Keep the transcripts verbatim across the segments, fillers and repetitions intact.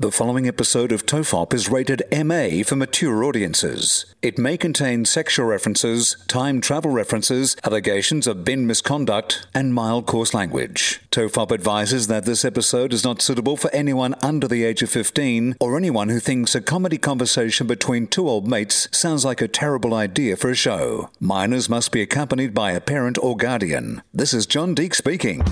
The following episode of Tofop is rated M A for mature audiences. It may contain sexual references, time travel references, allegations of bin misconduct, and mild coarse language. Tofop advises that this episode is not suitable for anyone under the age of fifteen or anyone who thinks a comedy conversation between two old mates sounds like a terrible idea for a show. Minors must be accompanied by a parent or guardian. This is John Deek speaking.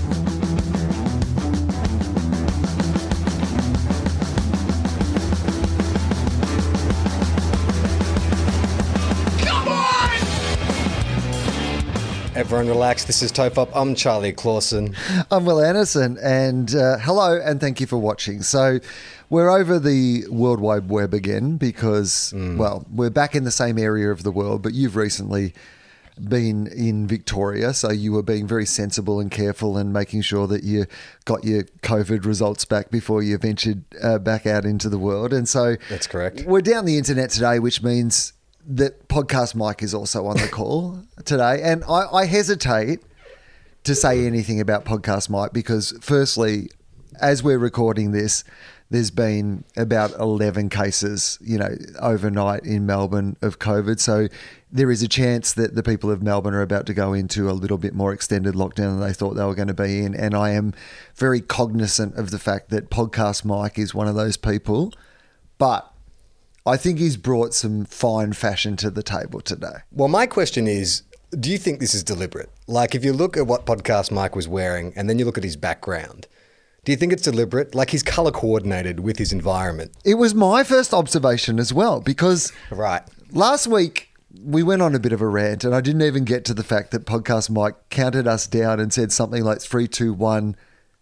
Everyone relax. This is Tofop. I'm Charlie Clausen. I'm Will Anderson, and uh, hello, and thank you for watching. So we're over the World Wide Web again because, mm. well, we're back in the same area of the world, but you've recently been in Victoria, so you were being very sensible and careful and making sure that you got your COVID results back before you ventured uh, back out into the world. And so that's correct. We're down the internet today, which means that Podcast Mike is also on the call today. And I, I hesitate to say anything about Podcast Mike because, firstly, as we're recording this, there's been about eleven cases, you know, overnight in Melbourne of COVID. So there is a chance that the people of Melbourne are about to go into a little bit more extended lockdown than they thought they were going to be in. And I am very cognizant of the fact that Podcast Mike is one of those people. But I think he's brought some fine fashion to the table today. Well, my question is, do you think this is deliberate? Like, if you look at what Podcast Mike was wearing and then you look at his background, do you think it's deliberate? Like, he's colour coordinated with his environment. It was my first observation as well because right. last week we went on a bit of a rant and I didn't even get to the fact that Podcast Mike counted us down and said something like three, two, one,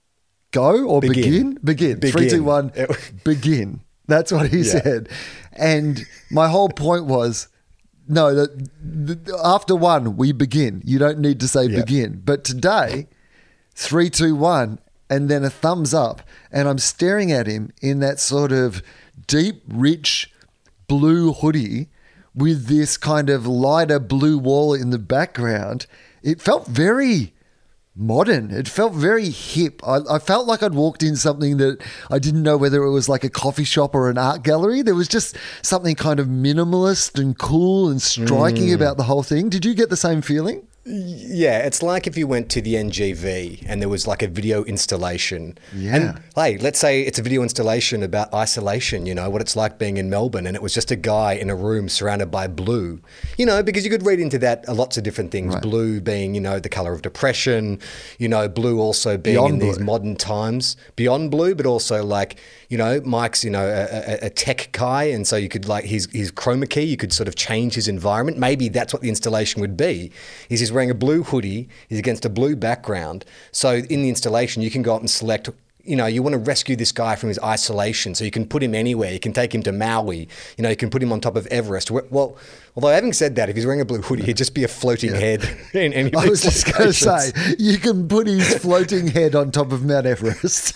go or begin? Begin. Begin. begin. Three, two, one, begin. That's what he yeah. said. And my whole point was, no, that th- after one, we begin. You don't need to say yeah. begin. But today, three, two, one, and then a thumbs up. And I'm staring at him in that sort of deep, rich blue hoodie with this kind of lighter blue wall in the background. It felt very modern. It felt very hip. I, I felt like I'd walked in something that I didn't know whether it was like a coffee shop or an art gallery. There was just something kind of minimalist and cool and striking mm. about the whole thing. Did you get the same feeling? Yeah, it's like if you went to the N G V and there was like a video installation. Yeah. And hey, let's say it's a video installation about isolation, you know, what it's like being in Melbourne, and it was just a guy in a room surrounded by blue, you know, because you could read into that lots of different things. Right. Blue being, you know, the colour of depression, you know, blue also being Beyond in blue. these modern times, beyond blue, but also like, you know, Mike's, you know, a, a, a tech guy. And so you could like his, his chroma key, you could sort of change his environment. Maybe that's what the installation would be, is he's wearing a blue hoodie, he's against a blue background. So in the installation, you can go up and select, you know, you want to rescue this guy from his isolation. So you can put him anywhere. You can take him to Maui. You know, you can put him on top of Everest. Well, although having said that, if he's wearing a blue hoodie, he'd just be a floating yeah. head in any I was just going to say, locations. you can put his floating head on top of Mount Everest.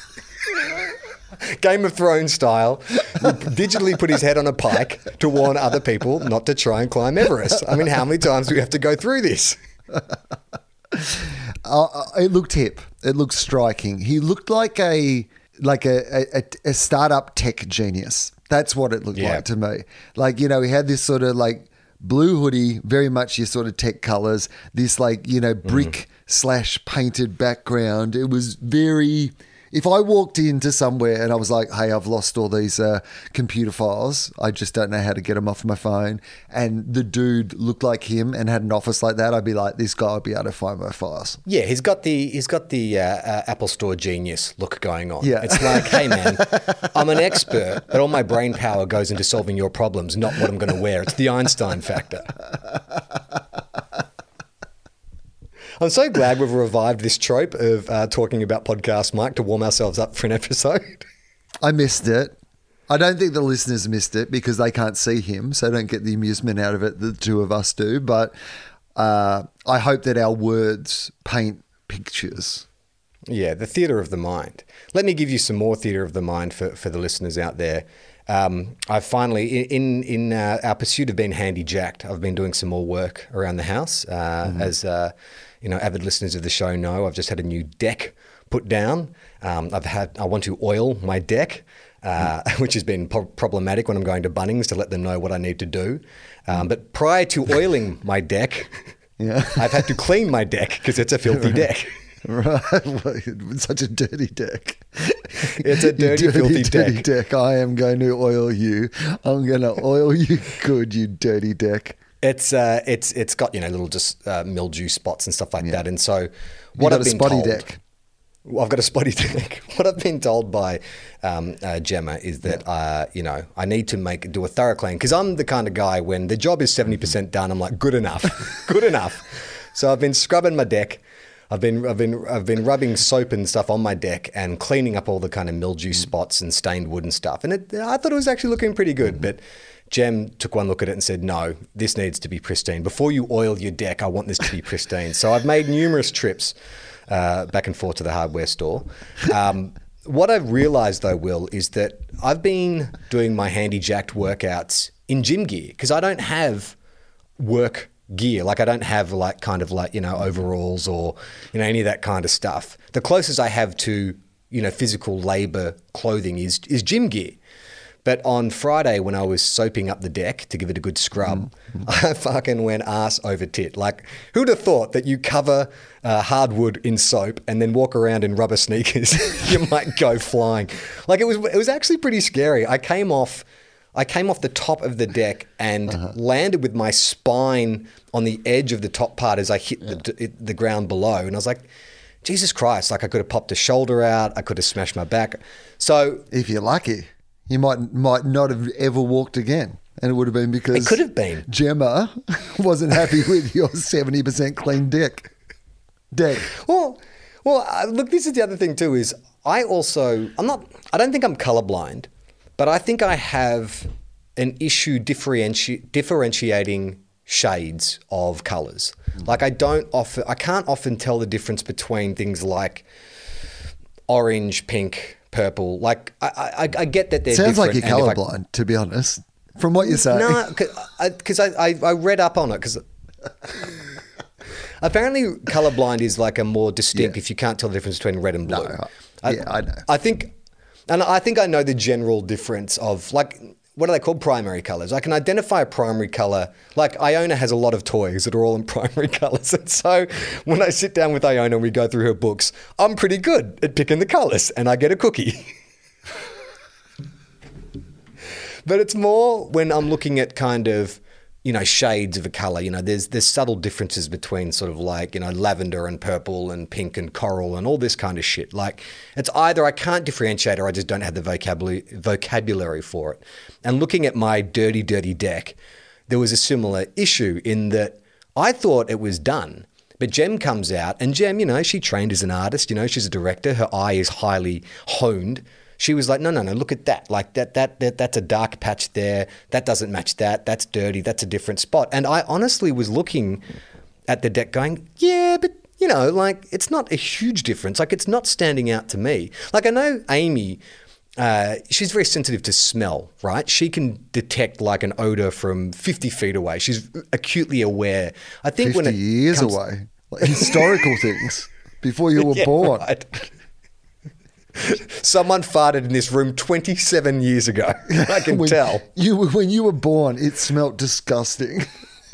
Game of Thrones style, digitally put his head on a pike to warn other people not to try and climb Everest. I mean, how many times do we have to go through this? uh, it looked hip. It looked striking. He looked like a like a, a, a startup tech genius. That's what it looked yeah. like to me. Like, you know, he had this sort of like blue hoodie, very much your sort of tech colors, this like, you know, brick mm. slash painted background. It was very... If I walked into somewhere and I was like, hey, I've lost all these uh, computer files, I just don't know how to get them off my phone, and the dude looked like him and had an office like that, I'd be like, this guy will be able to find my files. Yeah, he's got the he's got the uh, uh, Apple Store genius look going on. Yeah. It's like, hey, man, I'm an expert, but all my brain power goes into solving your problems, not what I'm going to wear. It's the Einstein factor. I'm so glad we've revived this trope of uh, talking about Podcast Mike to warm ourselves up for an episode. I missed it. I don't think the listeners missed it because they can't see him, so don't get the amusement out of it that the two of us do. But uh, I hope that our words paint pictures. Yeah, the theatre of the mind. Let me give you some more theatre of the mind for, for the listeners out there. Um, I've finally, in in uh, our pursuit of being handy jacked, I've been doing some more work around the house. Uh, mm-hmm. As uh, you know, avid listeners of the show know, I've just had a new deck put down. Um, I've had, I want to oil my deck. uh, which has been po- problematic when I'm going to Bunnings to let them know what I need to do. Um, but prior to oiling my deck, Yeah. I've had to clean my deck because it's a filthy deck. Right. Well, it's such a dirty deck. It's a dirty, you dirty filthy dirty deck. deck. I am going to oil you. I'm going to oil you good, you dirty deck. It's uh, it's it's got you know little just uh, mildew spots and stuff like Yeah. that. And so You what got I've a been spotty told, deck. Well, I've got a spotty deck. What I've been told by um, uh, Gemma is that uh, you know I need to make do a thorough clean because I'm the kind of guy when the job is seventy percent done, I'm like good enough, good enough. So I've been scrubbing my deck. I've been I've been I've been rubbing soap and stuff on my deck and cleaning up all the kind of mildew spots and stained wood and stuff. And it, I thought it was actually looking pretty good, but Jem took one look at it and said, "No, this needs to be pristine. Before you oil your deck, I want this to be pristine." So I've made numerous trips uh, back and forth to the hardware store. Um, what I've realised though, Will, is that I've been doing my handy jacked workouts in gym gear because I don't have work gear. Like I don't have like kind of like, you know, overalls or, you know, any of that kind of stuff. The closest I have to, you know, physical labor clothing is is gym gear. But on Friday when I was soaping up the deck to give it a good scrub, mm-hmm. I fucking went ass over tit. Like who'd have thought that you cover uh, hardwood in soap and then walk around in rubber sneakers, you might go flying. Like it was it was actually pretty scary. I came off I came off the top of the deck and uh-huh. landed with my spine on the edge of the top part as I hit yeah. the, the ground below. And I was like, Jesus Christ, like I could have popped a shoulder out. I could have smashed my back. So if you're lucky, you might might not have ever walked again. And it would have been because it could have been. Gemma wasn't happy with your seventy percent clean deck. Deck. Well, well, uh, look, this is the other thing too is I also, I'm not, I don't think I'm colorblind. But I think I have an issue differenti- differentiating shades of colours. Like I don't often, I can't often tell the difference between things like orange, pink, purple. Like I, I, I get that they're Sounds different. like you're colourblind, to be honest, from what you're saying. No, because I, I, I read up on it because apparently colourblind is like a more distinct. Yeah. If you can't tell the difference between red and blue. No, I, yeah, I know. I think. And I think I know the general difference of like, what are they called? Primary colours. I can identify a primary colour. Like Iona has a lot of toys that are all in primary colours. And so when I sit down with Iona and we go through her books, I'm pretty good at picking the colours and I get a cookie. But it's more when I'm looking at kind of, you know, shades of a colour. You know, there's there's subtle differences between sort of like, you know, lavender and purple and pink and coral and all this kind of shit. Like it's either I can't differentiate or I just don't have the vocabulary vocabulary for it. And looking at my dirty, dirty deck, there was a similar issue in that I thought it was done. But Jem comes out and Jem, you know, she trained as an artist, you know, she's a director. Her eye is highly honed. She was like, no, no, no, look at that. Like that, that, that, that's a dark patch there. That doesn't match that. That's dirty. That's a different spot. And I honestly was looking at the deck going, yeah, but you know, like it's not a huge difference. Like it's not standing out to me. Like I know Amy, uh, she's very sensitive to smell, right? She can detect like an odor from fifty feet away. She's acutely aware. I think when it fifty years comes- away, like historical things before you were Yeah, born. right. Someone farted in this room twenty-seven years ago. I can when tell. You were- when you were born, it smelt disgusting.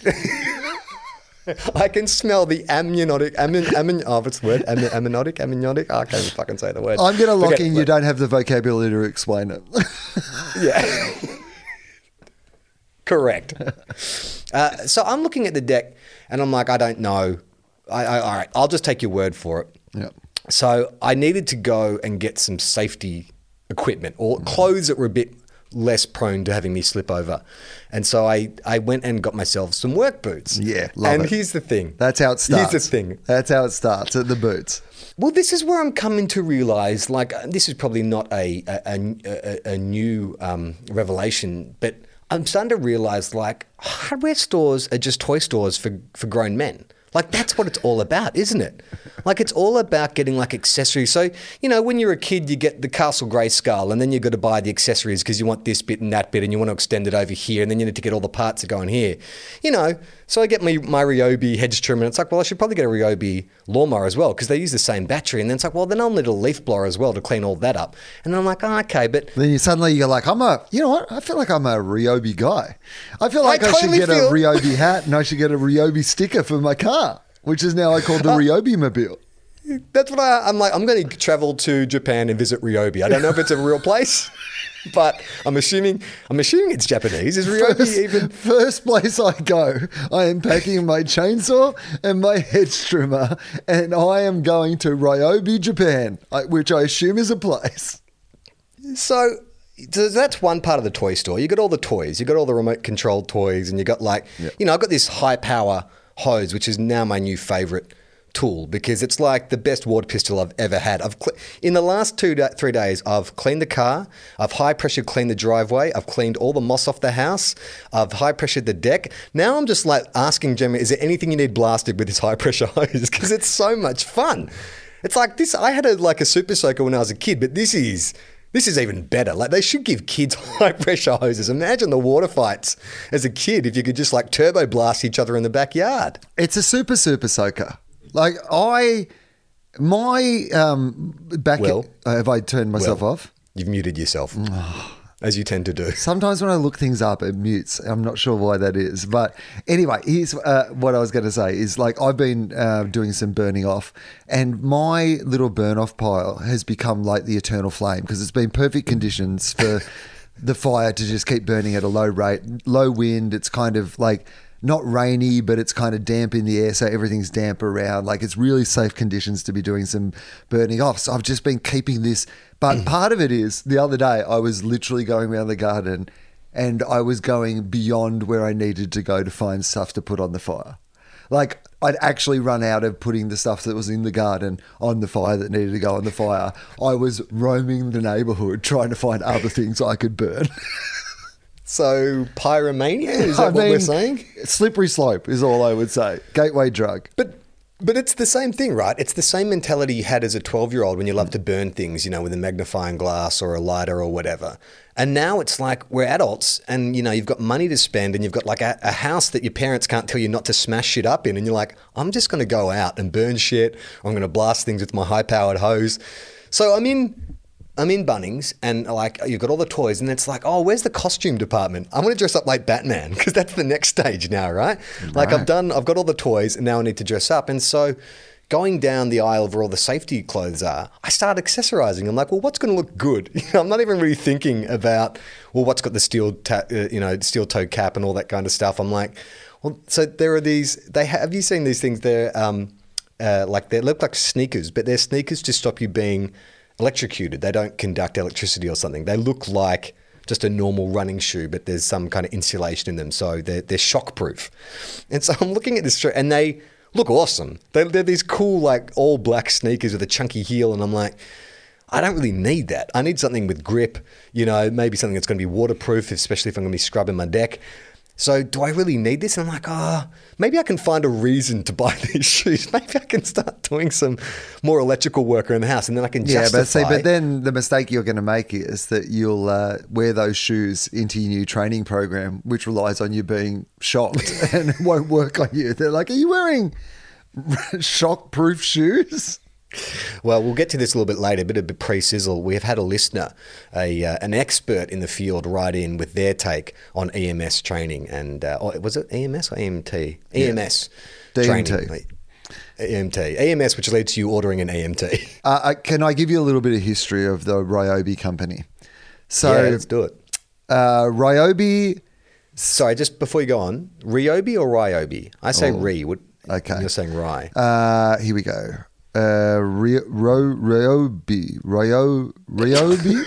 I can smell the amniotic, amnion, amnion, oh, what's the word? Am, amniotic, amniotic? I can't even fucking say the word. I'm going to lock Forget in. it. You don't have the vocabulary to explain it. Yeah. Correct. Uh, so I'm looking at the deck and I'm like, I don't know. I, I, all right, I'll just take your word for it. Yeah. So I needed to go and get some safety equipment or clothes that were a bit less prone to having me slip over. And so I, I went and got myself some work boots. Yeah, love And it. here's the thing. That's how it starts. Here's the thing. That's how it starts at the boots. Well, this is where I'm coming to realise, like, this is probably not a a, a, a new um, revelation, but I'm starting to realise, like, hardware stores are just toy stores for, for grown men. Like, that's what it's all about, isn't it? Like, it's all about getting, like, accessories. So, you know, when you're a kid, you get the Castle Grayskull, and then you've got to buy the accessories because you want this bit and that bit, and you want to extend it over here, and then you need to get all the parts that go in here. You know, so I get my, my Ryobi hedge trimmer, and it's like, well, I should probably get a Ryobi lawnmower as well because they use the same battery. And then it's like, well, then I'll need a leaf blower as well to clean all that up. And then I'm like, oh, okay, but... Then you suddenly you're like, I'm a, you know what? I feel like I'm a Ryobi guy. I feel like I, I should totally get feel- a Ryobi hat and I should get a Ryobi sticker for my car, which is now I call the Ryobi Mobile. That's what I, I'm like. I'm going to travel to Japan and visit Ryobi. I don't know if it's a real place, but I'm assuming I'm assuming it's Japanese. Is Ryobi First, even? first place I go, I am packing my chainsaw and my hedge trimmer, and I am going to Ryobi, Japan, I- which I assume is a place. So, so that's one part of the toy store. You got all the toys. You got all the remote controlled toys, and you got like, Yep. you know, I've got this high power hose, which is now my new favorite tool because it's like the best water pistol I've ever had. I've cle in the last two da- three days, I've cleaned the car, I've high pressure cleaned the driveway, I've cleaned all the moss off the house, I've high pressured the deck. Now I'm just like asking Gemma, is there anything you need blasted with this high pressure hose? Because it's so much fun. It's like this. I had a like a super soaker when I was a kid, but this is. This is even better. Like they should give kids high pressure hoses. Imagine the water fights as a kid if you could just like turbo blast each other in the backyard. It's a super, super soaker. Like I, my, um, back, Will? uh, have I turned myself Will, off? You've muted yourself, as you tend to do. Sometimes when I look things up, it mutes. I'm not sure why that is. But anyway, here's uh, what I was going to say is like I've been uh, doing some burning off and my little burn off pile has become like the eternal flame because it's been perfect conditions for the fire to just keep burning at a low rate, low wind. It's kind of like not rainy, but it's kind of damp in the air. So everything's damp around. Like it's really safe conditions to be doing some burning off. So I've just been keeping this. But part of it is the other day I was literally going around the garden and I was going beyond where I needed to go to find stuff to put on the fire. Like I'd actually run out of putting the stuff that was in the garden on the fire that needed to go on the fire. I was roaming the neighborhood trying to find other things I could burn. So pyromania, is that I what mean, we're saying? Slippery slope is all I would say. Gateway drug. But but it's the same thing, right? It's the same mentality you had as a twelve-year-old when you loved to burn things, you know, with a magnifying glass or a lighter or whatever. And now it's like we're adults and, you know, you've got money to spend and you've got like a, a house that your parents can't tell you not to smash shit up in. And you're like, I'm just going to go out and burn shit. Or I'm going to blast things with my high-powered hose. So I'm in... I'm in Bunnings and like you've got all the toys and it's like, oh, where's the costume department? I want to dress up like Batman because that's the next stage now, right? right? Like I've done, I've got all the toys and now I need to dress up. And so going down the aisle of where all the safety clothes are, I start accessorizing. I'm like, well, what's going to look good? You know, I'm not even really thinking about, well, what's got the steel, ta- uh, you know, steel toe cap and all that kind of stuff. I'm like, well, so there are these, they have, have you seen these things? They're um, uh, like, they look like sneakers, but they're sneakers to stop you being electrocuted. They don't conduct electricity or something. They look like just a normal running shoe, but there's some kind of insulation in them. So they're, they're shockproof. And so I'm looking at this and they look awesome. They're, they're these cool, like all black sneakers with a chunky heel. And I'm like, I don't really need that. I need something with grip, you know, maybe something that's going to be waterproof, especially if I'm going to be scrubbing my deck. So do I really need this? And I'm like, ah, oh, maybe I can find a reason to buy these shoes. Maybe I can start doing some more electrical work around the house and then I can yeah, justify. but see, but then the mistake you're going to make is that you'll uh, wear those shoes into your new training program, which relies on you being shocked and it won't work on you. They're like, are you wearing shock-proof shoes? Well, we'll get to this a little bit later, a bit of a pre-sizzle. We have had a listener, a uh, an expert in the field, write in with their take on E M S training. And uh, oh, was it E M S or E M T? E M S yeah. training. D M T. E M T. E M S, which leads to you ordering an E M T. Uh, uh, can I give you a little bit of history of the Ryobi company? So, yeah, let's do it. Uh, Ryobi... Sorry, just before you go on, Ryobi or Ryobi? I say oh, Re. What, okay. You're saying Rye. Uh, here we go. Uh, Rio, Ro, Ryobi. Ryo, Ryobi?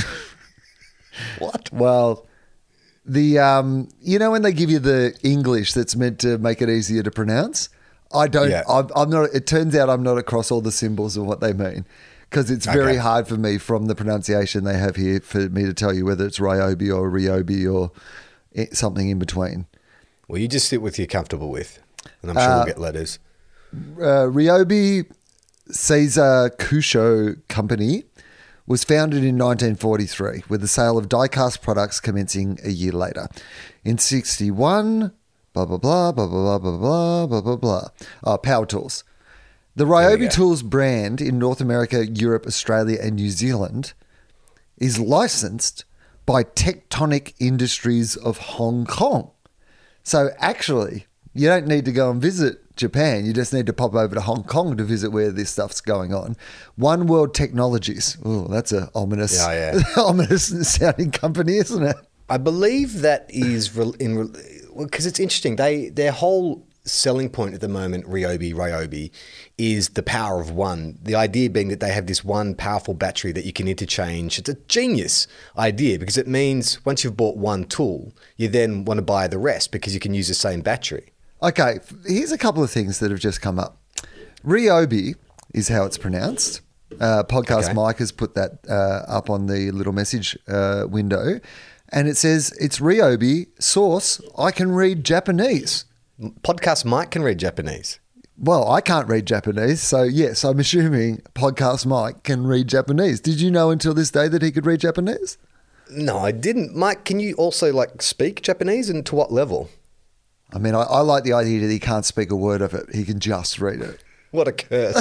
What? Well, the um, you know when they give you the English that's meant to make it easier to pronounce? I don't. Yeah. I'm, I'm not. It turns out I'm not across all the symbols of what they mean because it's very Okay. hard for me from the pronunciation they have here for me to tell you whether it's Ryobi or Ryobi or something in between. Well, you just sit with you're comfortable with, and I'm sure Uh, we'll get letters. uh, Ryobi Seiza Kusho Company was founded in nineteen forty-three, with the sale of die-cast products commencing a year later. In sixty-one, blah, blah, blah, blah, blah, blah, blah, blah, blah, blah. Oh, Power Tools. The Ryobi Tools brand in North America, Europe, Australia, and New Zealand is licensed by Tectonic Industries of Hong Kong. So actually, you don't need to go and visit Japan. You just need to pop over to Hong Kong to visit where this stuff's going on. One World Technologies. Oh, that's a ominous, Yeah, yeah. ominous sounding company, isn't it? I believe that is re- in because well, it's interesting. They their whole selling point at the moment, Ryobi, Ryobi, is the power of one. The idea being that they have this one powerful battery that you can interchange. It's a genius idea because it means once you've bought one tool, you then want to buy the rest because you can use the same battery. Okay, here's a couple of things that have just come up. Ryobi is how it's pronounced. Uh, Podcast Okay. Mike has put that uh, up on the little message uh, window. And it says, it's Ryobi, source, I can read Japanese. Podcast Mike can read Japanese. Well, I can't read Japanese, so yes, I'm assuming Podcast Mike can read Japanese. Did you know until this day that he could read Japanese? No, I didn't. Mike, can you also like speak Japanese and to what level? I mean, I, I like the idea that he can't speak a word of it. He can just read it. What a curse.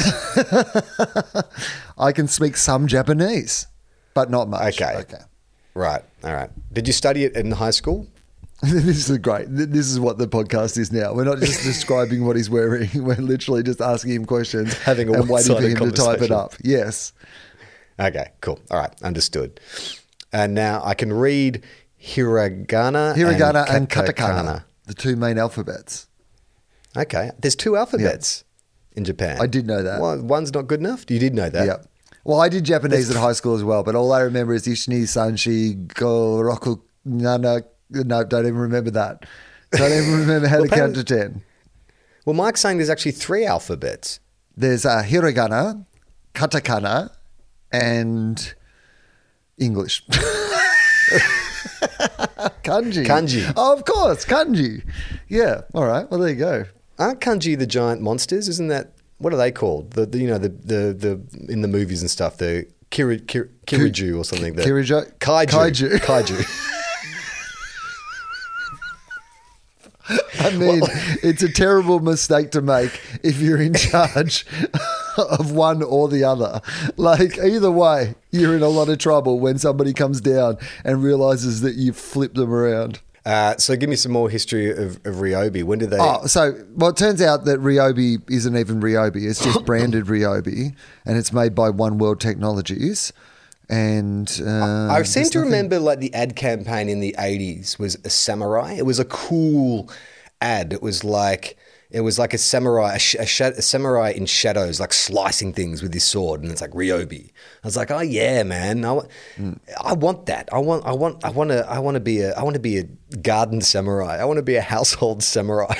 I can speak some Japanese, but not much. Okay. Okay. Right. All right. Did you study it in high school? This is great. This is what the podcast is now. We're not just describing what he's wearing. We're literally just asking him questions, Having a and waiting for one-sided him to type it conversation. up. Yes. Okay, cool. All right, understood. And now I can read hiragana, Hiragana and, and katakana, katakana. the two main alphabets. Okay, there's two alphabets in Japan. I did know that. Well, one's not good enough? You did know that? Yep. Well, I did Japanese at high school as well, but all I remember is Ishni, Sanshi, Goroku, Nana. No, don't even remember that. Don't even remember how Well, to count to apparently- ten. Well, Mike's saying there's actually three alphabets. There's uh, hiragana, katakana, and English. Kanji. Kanji. Oh, of course, kanji. Yeah. All right. Well, there you go. Aren't kanji the giant monsters? Isn't that, what are they called? The, the you know, the, the, the, in the movies and stuff, the kiri, kiri, kiriju or something. The, Kiriju? Kaiju. Kaiju. Kaiju. I mean, it's a terrible mistake to make if you're in charge of one or the other. Like, either way, you're in a lot of trouble when somebody comes down and realizes that you've flipped them around. Uh, so give me some more history of, of Ryobi. When did they... Oh, so, well, it turns out that Ryobi isn't even Ryobi. It's just branded Ryobi, and it's made by One World Technologies. And uh, I seem there's to nothing- remember like the ad campaign in the eighties was a samurai. It was a cool ad. It was like it was like a samurai, a, sh- a, sh- a samurai in shadows, like slicing things with his sword, and it's like Ryobi. I was like, oh yeah, man, I, wa- I want that. I want, I want, I want to, I want to be a, I want to be a garden samurai. I want to be a household samurai,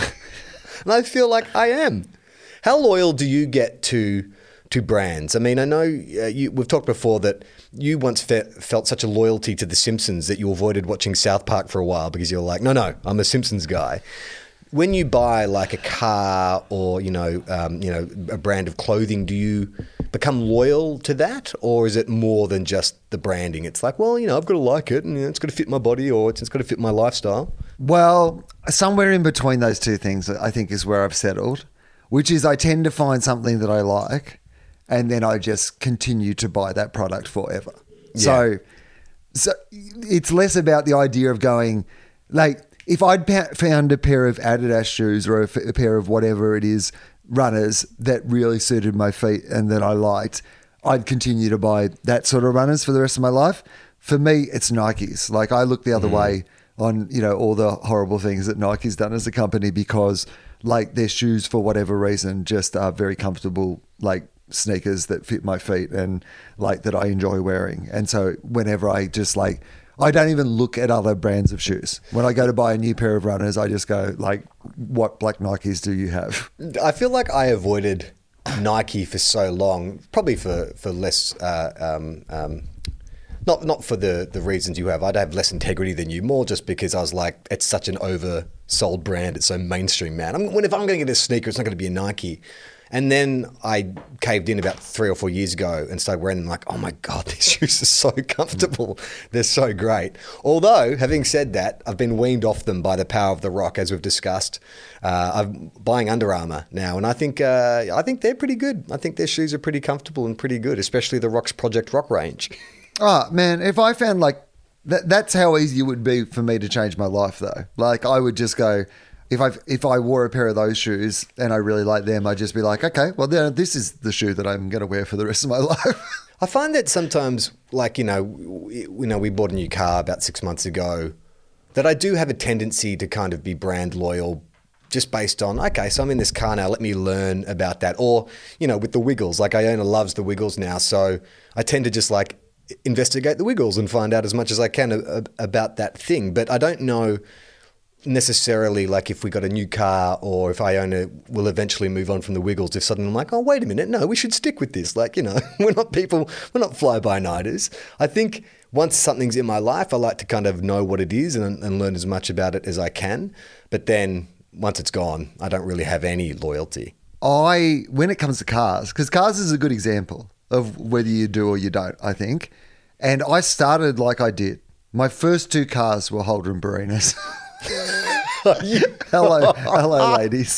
and I feel like I am. How loyal do you get to? To brands? I mean, I know uh, you, we've talked before that you once fe- felt such a loyalty to The Simpsons that you avoided watching South Park for a while because you're like, no, no, I'm a Simpsons guy. When you buy like a car or, you know, um, you know, a brand of clothing, do you become loyal to that? Or is it more than just the branding? It's like, well, you know, I've got to like it and you know, it's got to fit my body or it's, it's got to fit my lifestyle. Well, somewhere in between those two things, I think, is where I've settled, which is I tend to find something that I like, and then I just continue to buy that product forever. Yeah. So, so it's less about the idea of going, like, if I'd pa- found a pair of Adidas shoes or a, f- a pair of whatever it is, runners that really suited my feet and that I liked, I'd continue to buy that sort of runners for the rest of my life. For me, it's Nikes. Like, I look the other way on, you know, all the horrible things that Nike's done as a company because, like, their shoes, for whatever reason, just are very comfortable, like, sneakers that fit my feet and like that I enjoy wearing. And so whenever I just like, I don't even look at other brands of shoes. When I go to buy a new pair of runners, I just go like, what black Nikes do you have? I feel like I avoided Nike for so long, probably for, for less uh, um, um, Not not for the, the reasons you have. I'd have less integrity than you, more just because I was like, it's such an oversold brand. It's so mainstream, man. I'm, when, if I'm going to get a sneaker, it's not going to be a Nike. And then I caved in about three or four years ago and started wearing them like, oh my God, these shoes are so comfortable. They're so great. Although, having said that, I've been weaned off them by the power of the rock, as we've discussed. Uh, I'm buying Under Armour now, and I think uh, I think they're pretty good. I think their shoes are pretty comfortable and pretty good, especially the Rock's Project Rock range. Oh, man, if I found like, that, that's how easy it would be for me to change my life though. Like I would just go, if I if I wore a pair of those shoes and I really like them, I'd just be like, okay, well, then this is the shoe that I'm going to wear for the rest of my life. I find that sometimes, like, you know, we, you know, we bought a new car about six months ago, that I do have a tendency to kind of be brand loyal just based on, okay, so I'm in this car now, let me learn about that. Or, you know, with the Wiggles, like Iona loves the Wiggles now, so I tend to just like investigate the Wiggles and find out as much as I can a, a, about that thing. But I don't know necessarily like if we got a new car or if Iona will eventually move on from the Wiggles, if suddenly I'm like, oh, wait a minute, no, we should stick with this. Like, you know, we're not people, we're not fly-by-nighters. I think once something's in my life, I like to kind of know what it is and, and learn as much about it as I can. But then once it's gone, I don't really have any loyalty. I, when it comes to cars, because cars is a good example of whether you do or you don't, I think. And I started like I did. My first two cars were Holden Barinas. hello, hello, ladies.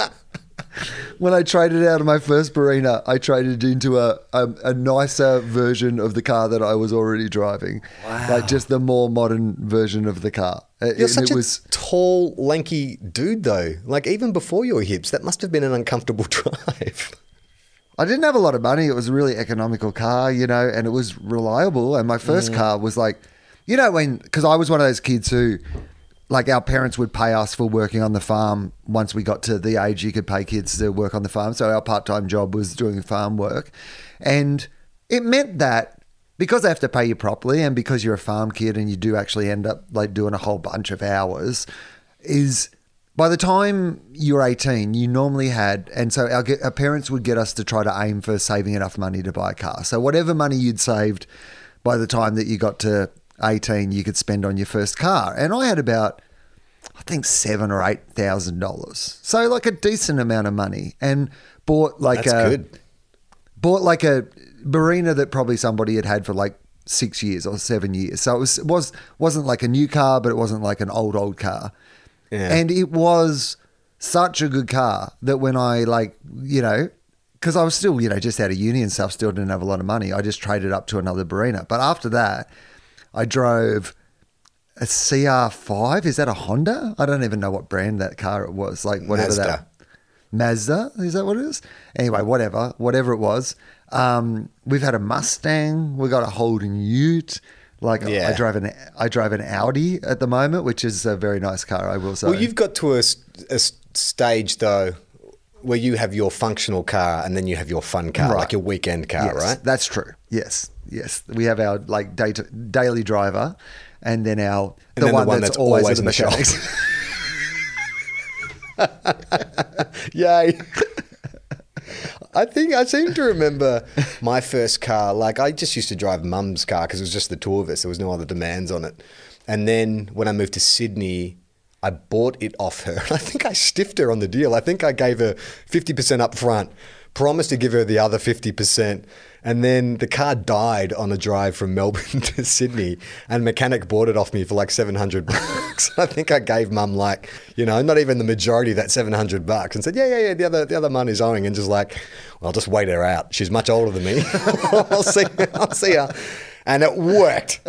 When I traded out of my first Barina, I traded into a, a a nicer version of the car that I was already driving. Wow. Like just the more modern version of the car. You're and such it a was, tall, lanky dude, though. Like, even before your hips, that must have been an uncomfortable drive. I didn't have a lot of money. It was a really economical car, you know, and it was reliable. And my first mm. car was like, you know, when, because I was one of those kids who, like, our parents would pay us for working on the farm once we got to the age you could pay kids to work on the farm. So our part-time job was doing farm work. And it meant that because they have to pay you properly and because you're a farm kid and you do actually end up like doing a whole bunch of hours, is by the time you're eighteen, you normally had, and so our, our parents would get us to try to aim for saving enough money to buy a car. So whatever money you'd saved by the time that you got to eighteen, you could spend on your first car. And I had about, I think seven or eight thousand dollars. So like a decent amount of money, and bought like That's a good. bought like a Barina that probably somebody had had for like six years or seven years. So it was it was wasn't like a new car, but it wasn't like an old old car. Yeah. And it was such a good car that when I like, you know, because I was still, you know, just out of uni and stuff, still didn't have a lot of money. I just traded up to another Barina. But after that, I drove a C R five. Is that a Honda? I don't even know what brand that car it was. Like whatever Mazda. that. Mazda? Is that what it is? Anyway, whatever. Whatever it was. Um, we've had a Mustang. We got a Holden Ute. Like Yeah. I drive an I drive an Audi at the moment, which is a very nice car, I will say. Well, you've got to a, a stage, though, where you have your functional car and then you have your fun car, Right. like your weekend car, Yes, right? that's true. Yes, yes. We have our like day to, daily driver, and then our And the, then one the one that's, that's always, always at the in the shop. mechanics. Yay. I think I seem to remember my first car. Like, I just used to drive mum's car because it was just the two of us. There was no other demands on it. And then when I moved to Sydney, I bought it off her. I think I stiffed her on the deal. I think I gave her fifty percent up front, promised to give her the other fifty percent. And then the car died on a drive from Melbourne to Sydney, and mechanic bought it off me for like seven hundred bucks. I think I gave mum like, you know, not even the majority of that seven hundred bucks, and said, yeah, yeah, yeah, the other, the other money's owing, and just like, well, I'll just wait her out. She's much older than me. I'll see, I'll see her. And it worked.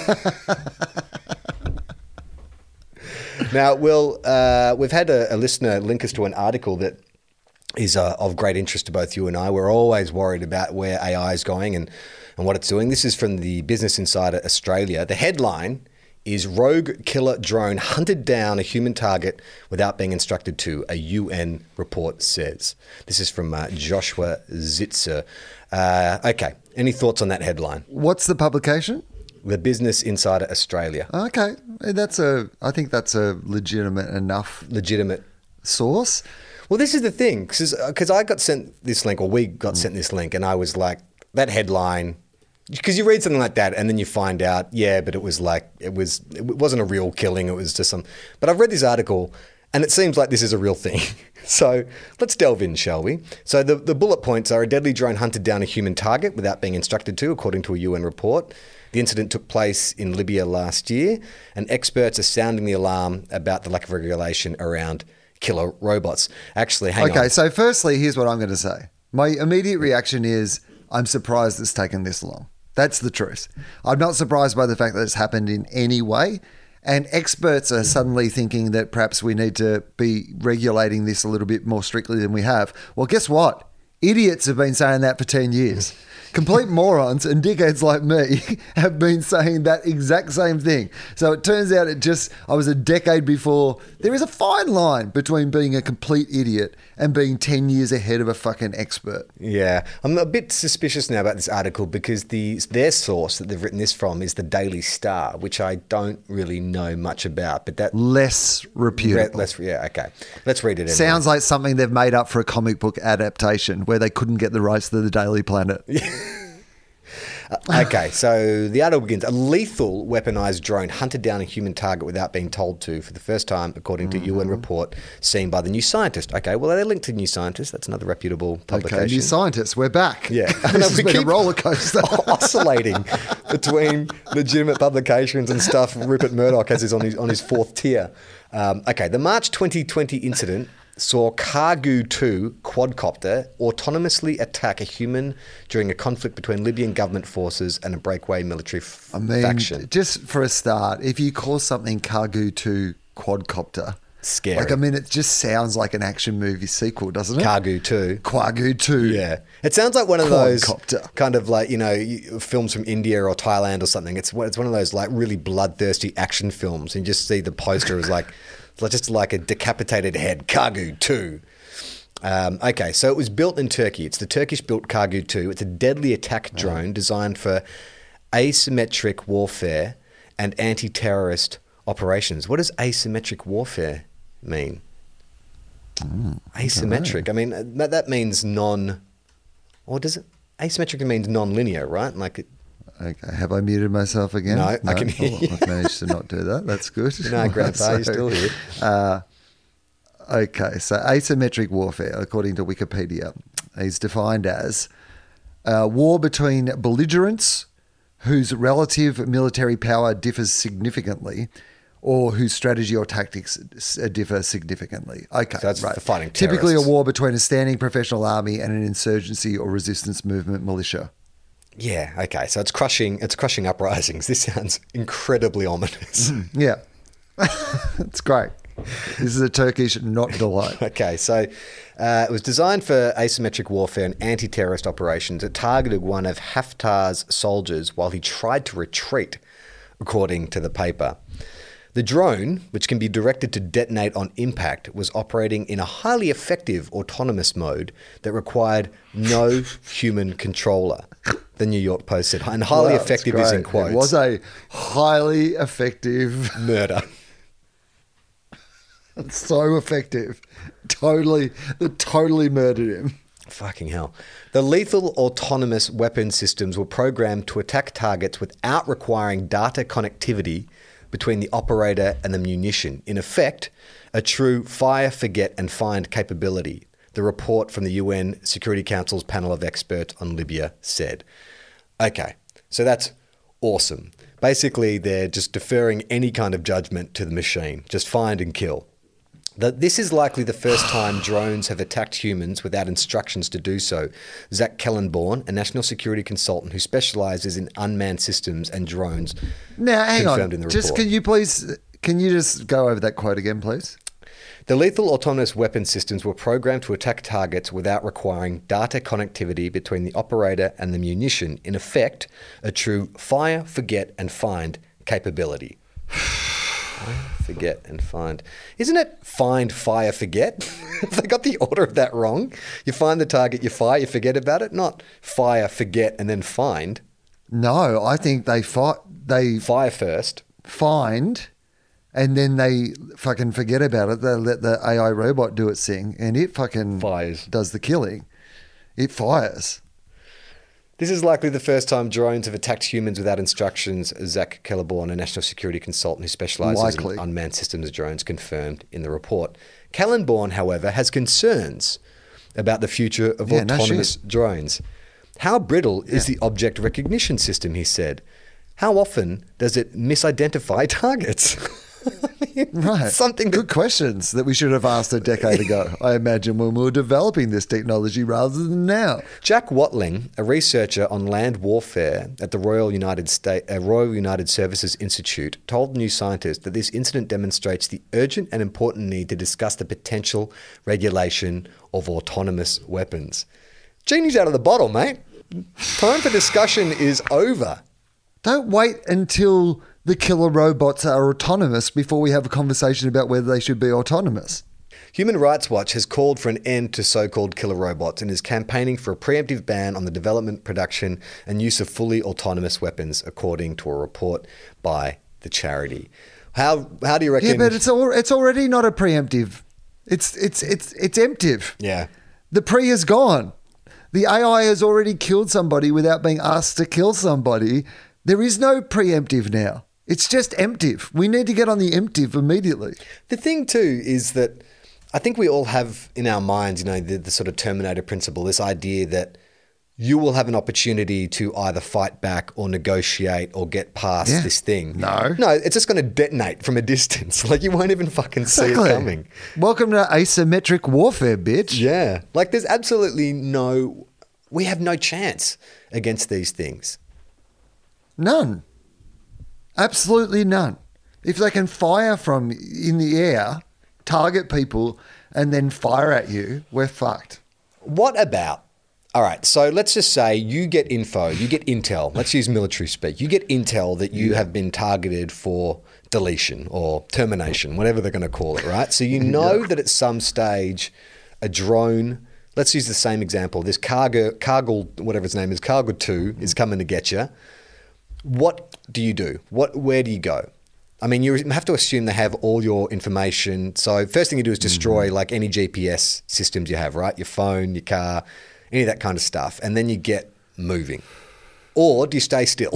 Now, Will, uh, we've had a, a listener link us to an article that is uh, of great interest to both you and I. We're always worried about where A I is going and, and what it's doing. This is from the Business Insider Australia. The headline is Rogue Killer Drone Hunted Down a Human Target Without Being Instructed to, a U N report says. This is from uh, Joshua Zitzer. Uh, okay, any thoughts on that headline? What's the publication? The Business Insider Australia. Okay, that's a. I think that's a legitimate enough Legitimate. source. Well, this is the thing, because I got sent this link, or we got sent this link, and I was like, that headline, because you read something like that and then you find out, yeah, but it was like, it was, it wasn't a real killing. It was just some, but I've read this article and it seems like this is a real thing. So let's delve in, shall we? So the, the bullet points are: a deadly drone hunted down a human target without being instructed to, according to a U N report. The incident took place in Libya last year, and experts are sounding the alarm about the lack of regulation around killer robots. Actually, hang okay, on. Okay, so firstly, here's what I'm going to say. My immediate reaction is I'm surprised it's taken this long. That's the truth. I'm not surprised by the fact that it's happened in any way. And experts are suddenly thinking that perhaps we need to be regulating this a little bit more strictly than we have. Well, guess what? Idiots have been saying that for ten years. Complete morons and dickheads like me have been saying that exact same thing. So it turns out it just, I was a decade before. There is a fine line between being a complete idiot and being ten years ahead of a fucking expert. Yeah. I'm a bit suspicious now about this article because the their source that they've written this from is the Daily Star, which I don't really know much about. But that Less reputable. Less, yeah, okay. Let's read it anyway. Sounds like something they've made up for a comic book adaptation where they couldn't get the rights to the Daily Planet. Okay, so the article begins. A lethal weaponized drone hunted down a human target without being told to for the first time, according to mm-hmm. U N report seen by the New Scientist. Okay, well, they're linked to New Scientist. That's another reputable publication. Okay, New Scientist, we're back. Yeah. This has we been keep a roller coaster. oscillating between legitimate publications and stuff Rupert Murdoch has his on his, on his fourth tier. Um, okay, the March twenty twenty incident saw Kargu two quadcopter autonomously attack a human during a conflict between Libyan government forces and a breakaway military f- I mean, faction. Just for a start, if you call something Kargu two quadcopter, scary. Like, I mean, it just sounds like an action movie sequel, doesn't it? Kargu two. Kargu two. Yeah. It sounds like one of those Quadcopter. kind of like, you know, films from India or Thailand or something. It's, it's one of those like really bloodthirsty action films. And you just see the poster as like, just like a decapitated head. Kargu two. Um, okay, so it was built in Turkey. It's the Turkish-built Kargu two. It's a deadly attack drone designed for asymmetric warfare and anti-terrorist operations. What does asymmetric warfare mean? Mm, asymmetric. I, I mean, that, that means non... Or does it... Asymmetric means non-linear, right? Like... It, Okay, have I muted myself again? No, I can hear you. Oh, I've managed to not do that. That's good. No, Grandpa, so, you're still here. Uh, okay, so asymmetric warfare, according to Wikipedia, is defined as uh, war between belligerents whose relative military power differs significantly or whose strategy or tactics differ significantly. Okay, so that's right. fighting terrorists. Typically a war between a standing professional army and an insurgency or resistance movement militia. Yeah, okay. So it's crushing it's crushing uprisings. This sounds incredibly ominous. Mm, yeah. It's great. This is a Turkish not delight. Okay, so uh, it was designed for asymmetric warfare and anti-terrorist operations. It targeted one of Haftar's soldiers while he tried to retreat, according to the paper. The drone, which can be directed to detonate on impact, was operating in a highly effective autonomous mode that required no human controller, the New York Post said. And highly Wow, effective is in quotes. It was a highly effective... Murder. So effective. Totally, that totally murdered him. Fucking hell. The lethal autonomous weapon systems were programmed to attack targets without requiring data connectivity between the operator and the munition. In effect, a true fire, forget, and find capability, the report from the U N Security Council's panel of experts on Libya said. Okay, so that's awesome. Basically, they're just deferring any kind of judgment to the machine. Just find and kill. That this is likely the first time drones have attacked humans without instructions to do so. Zach Kellenborn, a national security consultant who specialises in unmanned systems and drones, now hang confirmed on. in the Just report. can you please, can you just go over that quote again, please? The lethal autonomous weapon systems were programmed to attack targets without requiring data connectivity between the operator and the munition. In effect, a true fire, forget, and find capability. Forget and find. Isn't it find, fire, forget? Have they got the order of that wrong? You find the target, you fire, you forget about it, not fire, forget, and then find. No, I think they fight. They Fire first. find, and then they fucking forget about it. They let the A I robot do its thing, and it fucking Fires. does the killing. It fires. This is likely the first time drones have attacked humans without instructions, Zach Kellerborn, a national security consultant who specialises Likely. in unmanned systems drones, confirmed in the report. Kellenborn, however, has concerns about the future of Yeah, no autonomous shit. drones. How brittle is the object recognition system, he said. How often does it misidentify targets? I mean, Right. Something that Good questions that we should have asked a decade ago, I imagine, when we were developing this technology rather than now. Jack Watling, a researcher on land warfare at the Royal United State, uh, Royal United Services Institute, told New Scientist that this incident demonstrates the urgent and important need to discuss the potential regulation of autonomous weapons. Genie's out of the bottle, mate. Time for discussion is over. Don't wait until the killer robots are autonomous before we have a conversation about whether they should be autonomous. Human Rights Watch has called for an end to so-called killer robots and is campaigning for a preemptive ban on the development, production and use of fully autonomous weapons, according to a report by the charity. How how do you reckon? Yeah, but it's al- it's already not a preemptive. It's it's it's it's emptive. Yeah. The pre is gone. The A I has already killed somebody without being asked to kill somebody. There is no preemptive now. It's just emptive. We need to get on the emptive immediately. The thing too is that I think we all have in our minds, you know, the, the sort of Terminator principle, this idea that you will have an opportunity to either fight back or negotiate or get past Yeah. this thing. No. No, it's just going to detonate from a distance. Like you won't even fucking see Exactly. it coming. Welcome to asymmetric warfare, bitch. Yeah. Like there's absolutely no, we have no chance against these things. None. Absolutely none. If they can fire from in the air, target people, and then fire at you, we're fucked. What about, all right, so let's just say you get info, you get intel, let's use military speak, you get intel that you have been targeted for deletion or termination, whatever they're going to call it, right? So you know that at some stage a drone, let's use the same example, this Cargo, Cargill, whatever its name is, Cargill two is coming to get you. What do you do? What, where do you go? I mean, you have to assume they have all your information. So first thing you do is destroy mm-hmm. like any G P S systems you have, right? Your phone, your car, any of that kind of stuff. And then you get moving. Or do you stay still?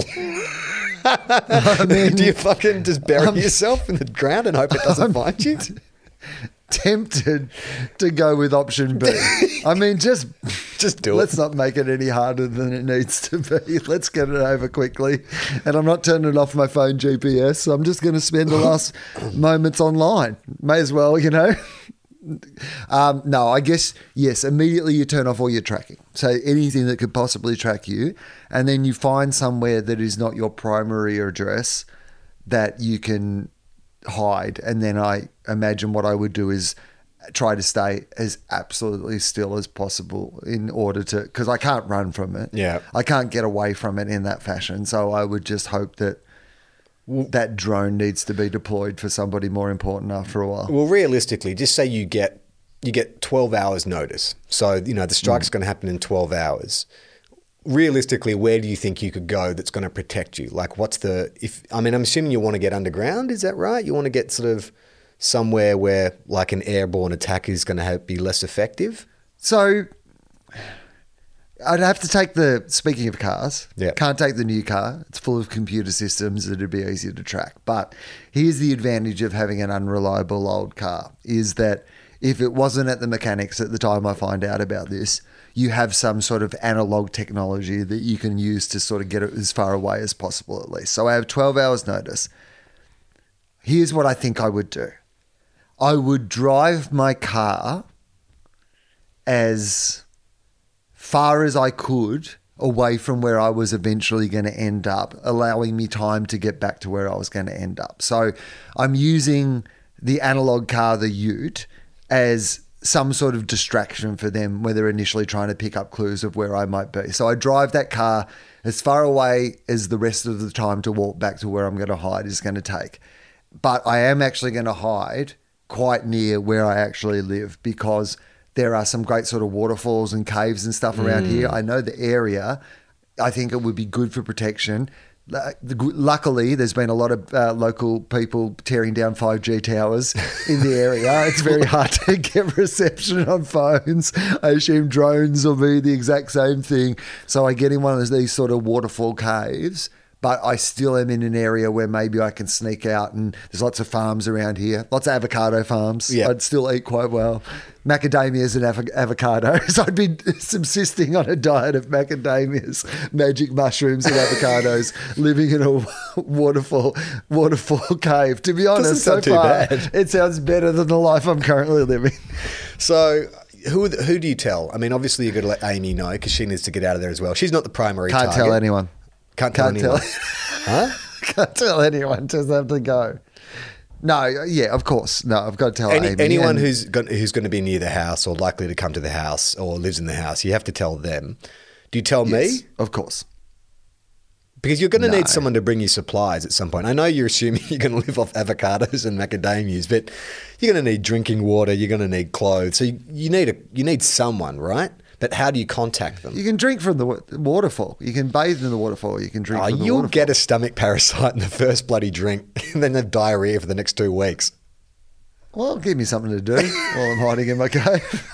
I mean, do you fucking just bury um, yourself in the ground and hope it doesn't I'm find you? Tempted to go with option B. I mean, just just do let's it. Let's not make it any harder than it needs to be. Let's get it over quickly. And I'm not turning off my phone G P S. So I'm just going to spend the last moments online. May as well, you know. Um, no, I guess, yes, immediately you turn off all your tracking. So anything that could possibly track you. And then you find somewhere that is not your primary address that you can hide. And then I imagine what I would do is try to stay as absolutely still as possible in order to, because I can't run from it. Yeah. I can't get away from it in that fashion. So I would just hope that that drone needs to be deployed for somebody more important after a while. Well, realistically, just say you get you get twelve hours notice. So, you know, the strike's mm. going to happen in twelve hours. Realistically, where do you think you could go that's going to protect you? Like, what's the, if, I mean, I'm assuming you want to get underground. Is that right? You want to get sort of somewhere where like an airborne attack is going to have, be less effective? So I'd have to take the, speaking of cars, yeah. can't take the new car. It's full of computer systems that would be easier to track. But here's the advantage of having an unreliable old car is that if it wasn't at the mechanics at the time I find out about this, you have some sort of analog technology that you can use to sort of get it as far away as possible at least. So I have twelve hours notice. Here's what I think I would do. I would drive my car as far as I could away from where I was eventually going to end up, allowing me time to get back to where I was going to end up. So I'm using the analog car, the Ute, as some sort of distraction for them when they're initially trying to pick up clues of where I might be. So I drive that car as far away as the rest of the time to walk back to where I'm going to hide is going to take. But I am actually going to hide quite near where I actually live because there are some great sort of waterfalls and caves and stuff around mm. here. I know the area. I think it would be good for protection. Uh, Luckily, there's been a lot of uh, local people tearing down five G towers in the area. It's very hard to get reception on phones. I assume drones will be the exact same thing. So I get in one of these sort of waterfall caves, but I still am in an area where maybe I can sneak out, and there's lots of farms around here, lots of avocado farms. Yeah. I'd still eat quite well. Macadamias and av- avocados. I'd be subsisting on a diet of macadamias, magic mushrooms and avocados, living in a waterfall waterfall cave. To be honest, Doesn't sound so too far, bad. it sounds better than the life I'm currently living. So who who do you tell? I mean, obviously you've got to let Amy know because she needs to get out of there as well. She's not the primary Can't target. tell anyone. Can't tell Can't anyone. tell. Huh? Can't tell anyone. Just have to go. No, yeah, of course. No, I've got to tell Any, Amy. anyone and- who's going, who's going to be near the house or likely to come to the house or lives in the house, you have to tell them. Do you tell Yes, me? of course. Because you're going to No. need someone to bring you supplies at some point. I know you're assuming you're going to live off avocados and macadamias, but you're going to need drinking water. You're going to need clothes. So you, you need a you need someone, right? But how do you contact them? You can drink from the wa- waterfall. You can bathe in the waterfall. You can drink Oh, from the you'll waterfall. get a stomach parasite in the first bloody drink, and then have diarrhea for the next two weeks. Well, give me something to do while I'm hiding in my cave.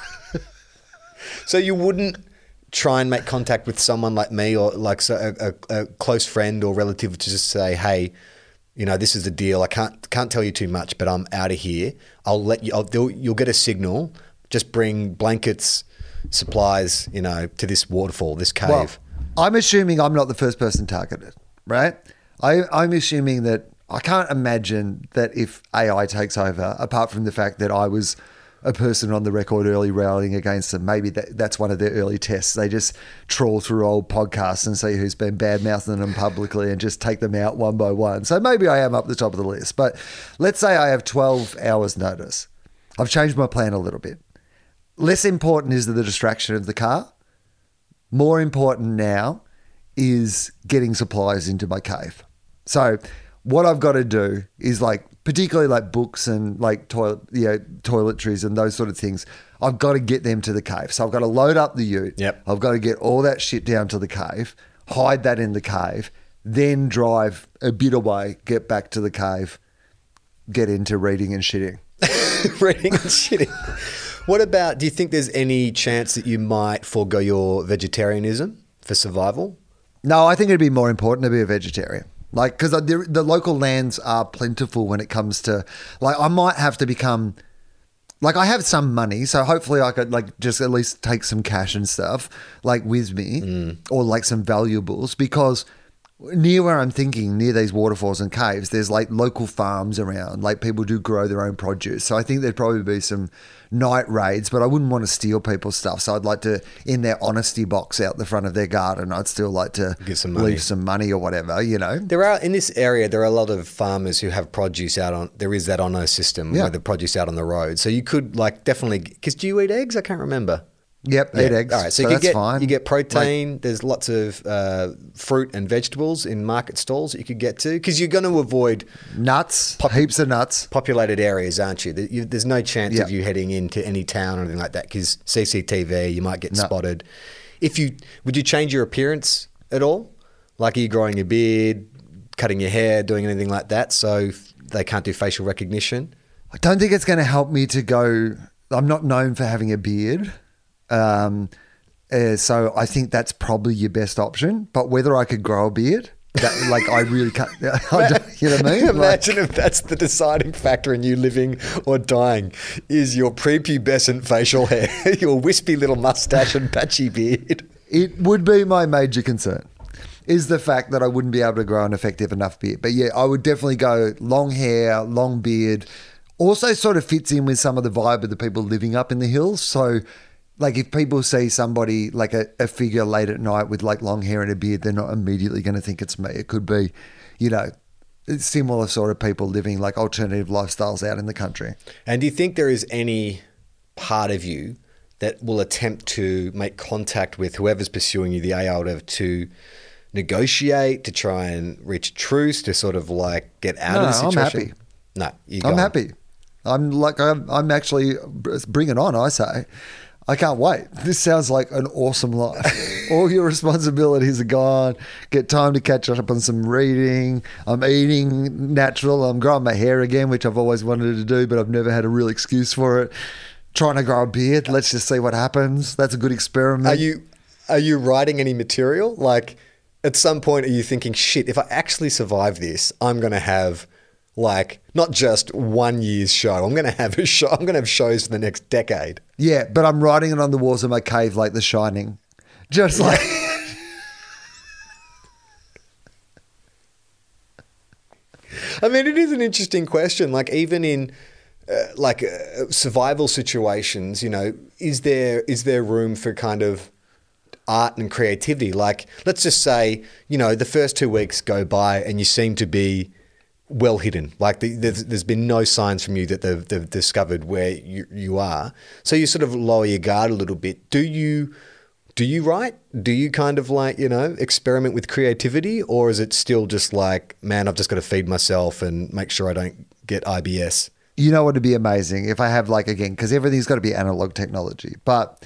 So you wouldn't try and make contact with someone like me or like so- a, a, a close friend or relative to just say, hey, you know, this is the deal. I can't can't tell you too much, but I'm out of here. I'll let you. I'll, they'll- you'll get a signal. Just bring blankets, supplies, you know, to this waterfall, this cave. Well, I'm assuming I'm not the first person targeted, right? I, I'm assuming that I can't imagine that if A I takes over, apart from the fact that I was a person on the record early railing against them, maybe that, that's one of their early tests. They just trawl through old podcasts and see who's been bad-mouthing them publicly and just take them out one by one. So maybe I am up the top of the list. But let's say I have twelve hours notice. I've changed my plan a little bit. Less important is the distraction of the car. More important now is getting supplies into my cave. So what I've got to do is like, particularly like books and like toilet, you know, toiletries and those sort of things, I've got to get them to the cave. So I've got to load up the ute. Yep. I've got to get all that shit down to the cave, hide that in the cave, then drive a bit away, get back to the cave, get into reading and shitting. Reading and shitting. What about, do you think there's any chance that you might forego your vegetarianism for survival? No, I think it'd be more important to be a vegetarian. Like, because the, the local lands are plentiful when it comes to, like, I might have to become, like, I have some money, so hopefully I could, like, just at least take some cash and stuff, like, with me, mm. or, like, some valuables, because near where I'm thinking, near these waterfalls and caves, there's, like, local farms around. Like, people do grow their own produce. So I think there'd probably be some night raids, but I wouldn't want to steal people's stuff. So I'd like to, in their honesty box out the front of their garden, I'd still like to Give some money. leave some money or whatever, you know. There are, in this area, there are a lot of farmers who have produce out on, there is that honor system Yeah. where the produce out on the road. So you could, like, definitely, because do you eat eggs? I can't remember. Yep, Yeah. eat eggs. All right, so, so you that's get fine. you get protein. There's lots of uh, fruit and vegetables in market stalls that you could get to because you're going to avoid Nuts, Pop- heaps of nuts. populated areas, aren't you? There- you- There's no chance Yeah. of you heading into any town or anything like that because C C T V, you might get No. spotted. If you would you change your appearance at all? Like, are you growing a beard, cutting your hair, doing anything like that, so they can't do facial recognition? I don't think it's going to help me to go. I'm not known for having a beard. Um, uh, so I think that's probably your best option. But whether I could grow a beard, that, like I really can't. I don't, you know what I mean? Like, Imagine if that's the deciding factor in you living or dying is your prepubescent facial hair, your wispy little mustache and patchy beard. it would be my major concern. Is the fact that I wouldn't be able to grow an effective enough beard. But yeah, I would definitely go long hair, long beard. Also sort of fits in with some of the vibe of the people living up in the hills. So like if people see somebody like a, a figure late at night with like long hair and a beard, they're not immediately going to think it's me. It could be, you know, similar sort of people living like alternative lifestyles out in the country. And do you think there is any part of you that will attempt to make contact with whoever's pursuing you, the A I, whatever, to negotiate, to try and reach a truce, to sort of like get out No, of the I'm situation? happy. No, you I'm go on. happy. I'm like, I'm, I'm actually bring it on, I say. I can't wait. This sounds like an awesome life. All your responsibilities are gone. Get time to catch up on some reading. I'm eating natural. I'm growing my hair again, which I've always wanted to do, but I've never had a real excuse for it. Trying to grow a beard. Let's just see what happens. That's a good experiment. Are you are you writing any material? Like, at some point, are you thinking, shit, if I actually survive this, I'm going to have, like, not just one year's show. I'm going to have a show. I'm going to have shows for the next decade. Yeah, but I'm writing it on the walls of my cave like The Shining. Just like... I mean, it is an interesting question. Like, even in... Uh, like uh, survival situations, you know, is there is there room for kind of art and creativity? Like, let's just say, you know, the first two weeks go by and you seem to be well hidden. Like, the, there's, there's been no signs from you that they've, they've discovered where you, you are. So you sort of lower your guard a little bit. Do you do you write? Do you kind of like, you know, experiment with creativity, or is it still just like, man, I've just got to feed myself and make sure I don't get I B S? You know what would be amazing if I have, like, again, because everything's got to be analog technology, but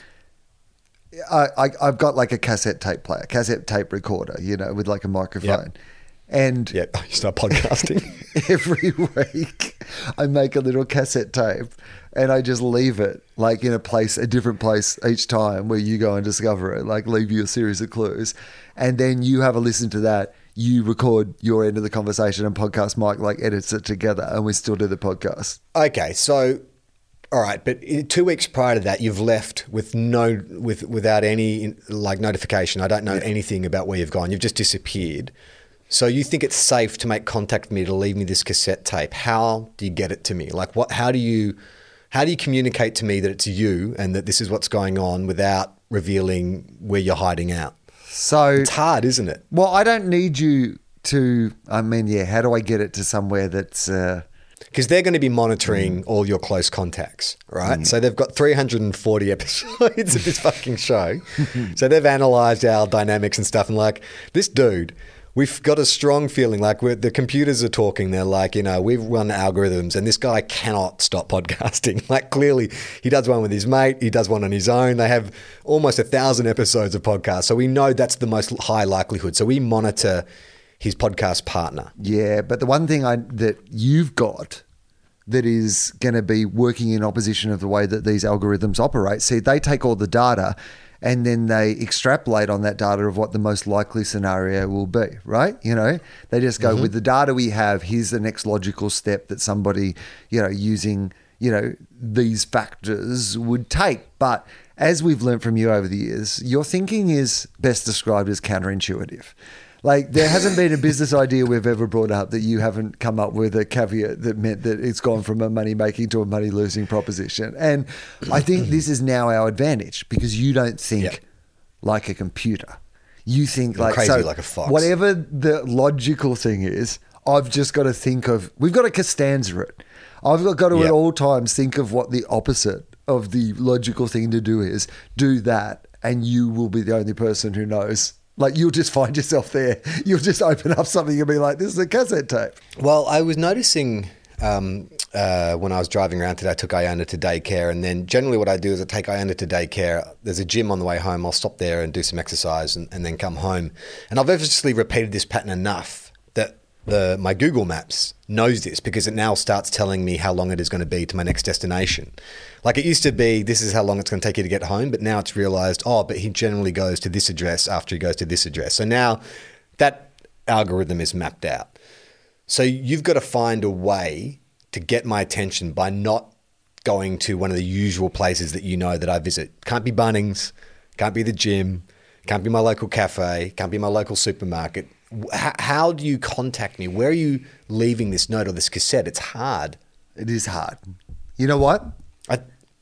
I, I, I've got like a cassette tape player, cassette tape recorder, you know, with like a microphone. Yep. And yeah, you start podcasting. Every week I make a little cassette tape and I just leave it like in a place, a different place each time where you go and discover it, like leave you a series of clues. And then you have a listen to that. You record your end of the conversation and Podcast Mike like edits it together and we still do the podcast. Okay. So, all right. But two weeks prior to that, you've left with no, with, without any like notification. I don't know yeah. anything about where you've gone. You've just disappeared. So you think it's safe to make contact with me to leave me this cassette tape? How do you get it to me? Like what, how do you, how do you communicate to me that it's you and that this is what's going on without revealing where you're hiding out? So it's hard, isn't it? Well, I don't need you to, I mean, yeah, how do I get it to somewhere that's... Uh, because they're going to be monitoring mm. all your close contacts, right? Mm. So they've got three hundred forty episodes of this fucking show. So they've analysed our dynamics and stuff and like, this dude... We've got a strong feeling like we're, the computers are talking. They're like, you know, we've run algorithms and this guy cannot stop podcasting. Like clearly he does one with his mate. He does one on his own. They have almost a thousand episodes of podcasts. So we know that's the most high likelihood. So we monitor his podcast partner. Yeah. But the one thing I that you've got that is going to be working in opposition of the way that these algorithms operate. See, they take all the data and then they extrapolate on that data of what the most likely scenario will be, right? You know, they just go, mm-hmm. with the data we have, here's the next logical step that somebody, you know, using, you know, these factors would take. But as we've learned from you over the years, your thinking is best described as counterintuitive. Like there hasn't been a business idea we've ever brought up that you haven't come up with a caveat that meant that it's gone from a money making to a money losing proposition. And I think this is now our advantage because you don't think yep. like a computer. You think You're like crazy so like a fox. Whatever the logical thing is, I've just got to think of. We've got to Costanza it. I've got to yep. at all times think of what the opposite of the logical thing to do is. Do that, and you will be the only person who knows. Like you'll just find yourself there. You'll just open up something and be like, this is a cassette tape. Well, I was noticing um, uh, when I was driving around today, I took Iona to daycare. And then generally what I do is I take Iona to daycare. There's a gym on the way home. I'll stop there and do some exercise and, and then come home. And I've obviously repeated this pattern enough that the my Google Maps knows this because it now starts telling me how long it is going to be to my next destination. Like it used to be, this is how long it's going to take you to get home, but now it's realized, oh, but he generally goes to this address after he goes to this address. So now that algorithm is mapped out. So you've got to find a way to get my attention by not going to one of the usual places that you know that I visit. Can't be Bunnings, can't be the gym, can't be my local cafe, can't be my local supermarket. How, how do you contact me? Where are you leaving this note or this cassette? It's hard. It is hard. You know what? I,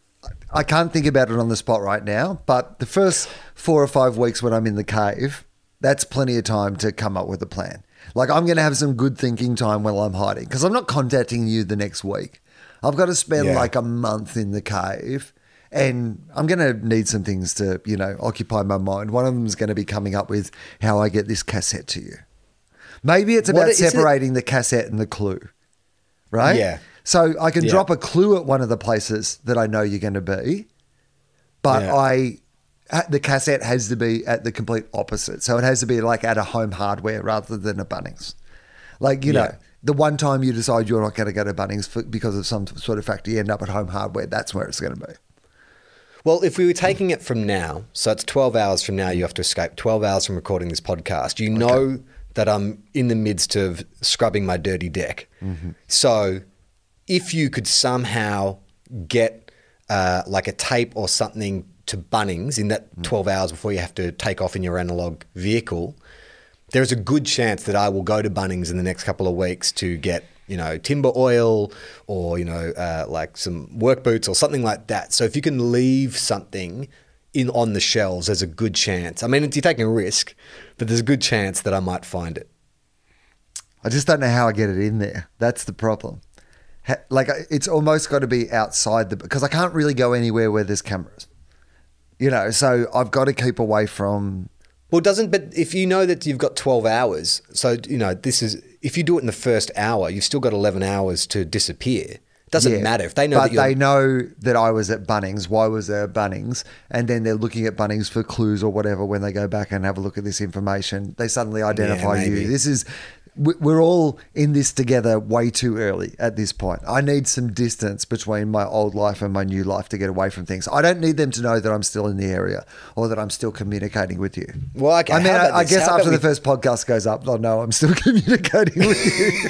I can't think about it on the spot right now, but the first four or five weeks when I'm in the cave, that's plenty of time to come up with a plan. Like I'm going to have some good thinking time while I'm hiding because I'm not contacting you the next week. I've got to spend yeah. like a month in the cave and I'm going to need some things to, you know, occupy my mind. One of them is going to be coming up with how I get this cassette to you. Maybe it's about what, separating it? the cassette and the clue, right? Yeah. So I can yeah. drop a clue at one of the places that I know you're going to be, but Yeah. I the cassette has to be at the complete opposite. So it has to be like at a Home Hardware rather than a Bunnings. Like, you Yeah. know, the one time you decide you're not going to go to Bunnings for, because of some sort of factor, you end up at Home Hardware. That's where it's going to be. Well, if we were taking it from now, so it's twelve hours from now, you have to escape twelve hours from recording this podcast. You know Okay. that I'm in the midst of scrubbing my dirty deck. Mm-hmm. So if you could somehow get uh, like a tape or something to Bunnings in that twelve hours before you have to take off in your analog vehicle, there's a good chance that I will go to Bunnings in the next couple of weeks to get, you know, timber oil or, you know, uh, like some work boots or something like that. So if you can leave something in on the shelves, there's a good chance. I mean, you're taking a risk, but there's a good chance that I might find it. I just don't know how I get it in there. That's the problem. Ha- Like, it's almost got to be outside the... Because I can't really go anywhere where there's cameras. You know, so I've got to keep away from... Well, it doesn't, but if you know that you've got twelve hours, so, you know, this is, if you do it in the first hour, you've still got eleven hours to disappear. It doesn't Yeah, matter. If they know but that you're... they know that I was at Bunnings. Why was there at Bunnings? And then they're looking at Bunnings for clues or whatever when they go back and have a look at this information. They suddenly identify maybe. you. This is... we- We're all in this together way too early at this point. I need some distance between my old life and my new life to get away from things. I don't need them to know that I'm still in the area or that I'm still communicating with you. Well, okay, I mean, how I, about I this? guess How about after the we- first podcast goes up, they'll know I'm still communicating with you.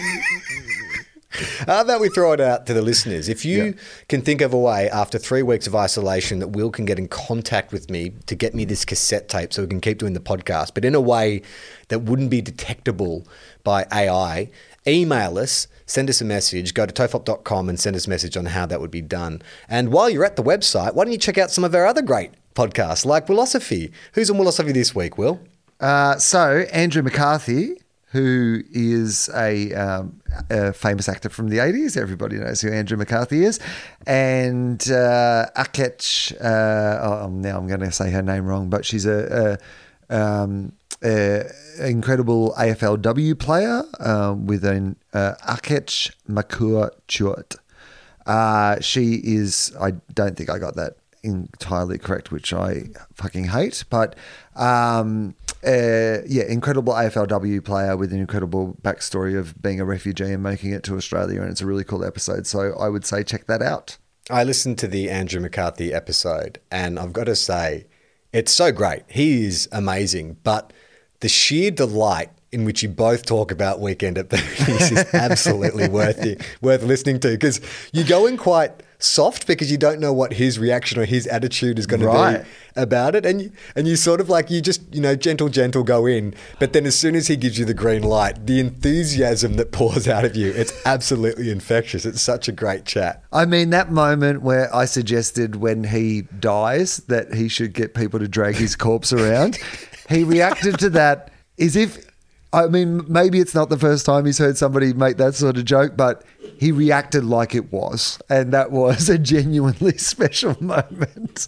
How about we throw it out to the listeners? If you Yeah. can think of a way after three weeks of isolation that Will can get in contact with me to get me this cassette tape so we can keep doing the podcast, but in a way that wouldn't be detectable by A I, email us, send us a message, go to tofop dot com and send us a message on how that would be done. And while you're at the website, why don't you check out some of our other great podcasts like Willosophy? Who's on Willosophy this week, Will? Uh, so Andrew McCarthy, who is a, um, a famous actor from the eighties. Everybody knows who Andrew McCarthy is. And uh, Akech, uh, oh, now I'm going to say her name wrong, but she's a, a, um, a incredible A F L W player um, with an uh, Akech Makur Chuat. Uh, she is, I don't think I got that entirely correct, which I fucking hate, but um, uh, yeah, incredible A F L W player with an incredible backstory of being a refugee and making it to Australia, and it's a really cool episode, so I would say check that out. I listened to the Andrew McCarthy episode and I've got to say, it's so great. He is amazing, but the sheer delight in which you both talk about Weekend at Bernie's is absolutely worth it, worth listening to, because you go in quite soft because you don't know what his reaction or his attitude is going to Right. be about it, and you, and you sort of like you just you know gentle gentle go in, but then as soon as he gives you the green light, the enthusiasm that pours out of you, it's absolutely infectious. It's such a great chat. I mean, that moment where I suggested when he dies that he should get people to drag his corpse around, he reacted to that as if, I mean, maybe it's not the first time he's heard somebody make that sort of joke, but he reacted like it was. And that was a genuinely special moment.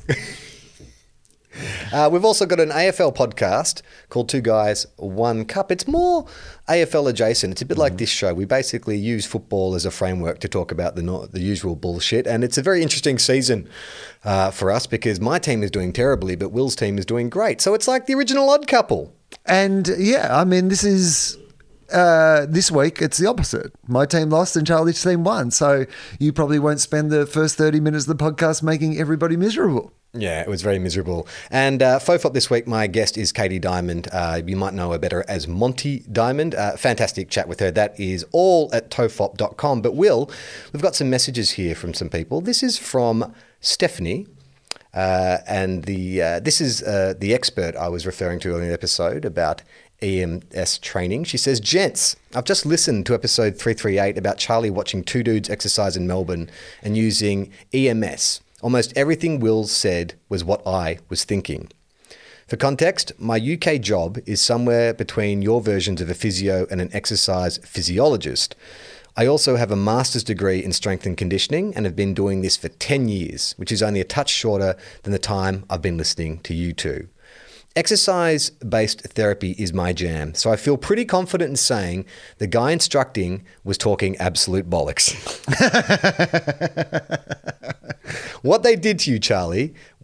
Uh, we've also got an A F L podcast called Two Guys, One Cup. It's more A F L adjacent. It's a bit like this show. We basically use football as a framework to talk about the no- the usual bullshit. And it's a very interesting season uh, for us because my team is doing terribly, but Will's team is doing great. So it's like the original Odd Couple. And yeah, I mean, this is uh, this week. It's the opposite. My team lost and Charlie's team won. So you probably won't spend the first thirty minutes of the podcast making everybody miserable. Yeah, it was very miserable. And uh, Fofop this week, my guest is Katie Diamond. Uh, you might know her better as Monty Diamond. Uh, fantastic chat with her. That is all at tofop dot com. But Will, we've got some messages here from some people. This is from Stephanie. Uh, and the uh, this is uh, the expert I was referring to in the episode about E M S training. She says, gents, I've just listened to episode three thirty-eight about Charlie watching two dudes exercise in Melbourne and using E M S. Almost everything Will said was what I was thinking. For context, my U K job is somewhere between your versions of a physio and an exercise physiologist. I also have a master's degree in strength and conditioning and have been doing this for ten years, which is only a touch shorter than the time I've been listening to you two. Exercise-based therapy is my jam, so I feel pretty confident in saying the guy instructing was talking absolute bollocks. What they did to you, Charlie,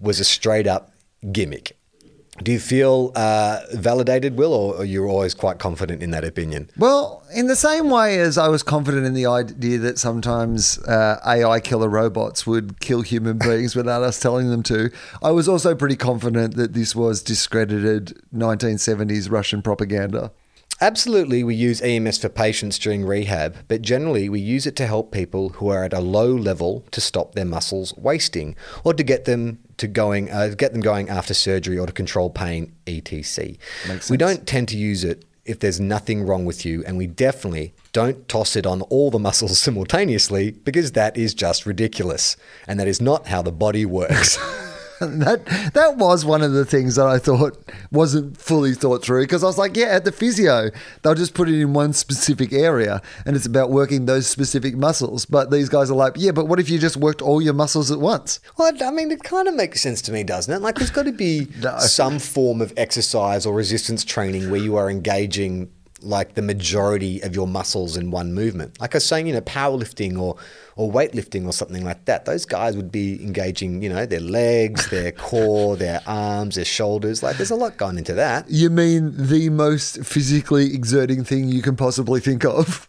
was a straight up gimmick. Do you feel uh, validated, Will, or are you always quite confident in that opinion? Well, in the same way as I was confident in the idea that sometimes uh, A I killer robots would kill human beings without us telling them to, I was also pretty confident that this was discredited nineteen seventies Russian propaganda. Absolutely, we use E M S for patients during rehab, but generally we use it to help people who are at a low level to stop their muscles wasting, or to get them to going, uh, get them going after surgery, or to control pain, et cetera. Makes sense. We don't tend to use it if there's nothing wrong with you, and we definitely don't toss it on all the muscles simultaneously, because that is just ridiculous, and that is not how the body works. That that was one of the things that I thought wasn't fully thought through, because I was like, yeah, at the physio, they'll just put it in one specific area and it's about working those specific muscles. But these guys are like, yeah, but what if you just worked all your muscles at once? Well, I mean, it kind of makes sense to me, doesn't it? Like, there's got to be No. some form of exercise or resistance training where you are engaging like the majority of your muscles in one movement. Like I was saying, you know, powerlifting or or weightlifting or something like that. Those guys would be engaging, you know, their legs, their core, their arms, their shoulders. Like, there's a lot going into that. You mean the most physically exerting thing you can possibly think of?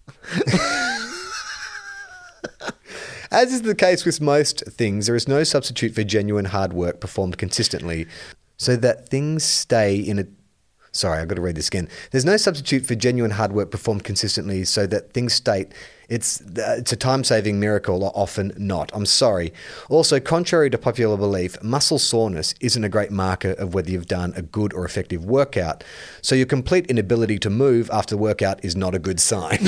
As is the case with most things, there is no substitute for genuine hard work performed consistently so that things stay in a... Sorry, I've got to read this again. There's no substitute for genuine hard work performed consistently so that things state it's uh, it's a time-saving miracle, or often not. I'm sorry. Also, contrary to popular belief, muscle soreness isn't a great marker of whether you've done a good or effective workout. So your complete inability to move after the workout is not a good sign.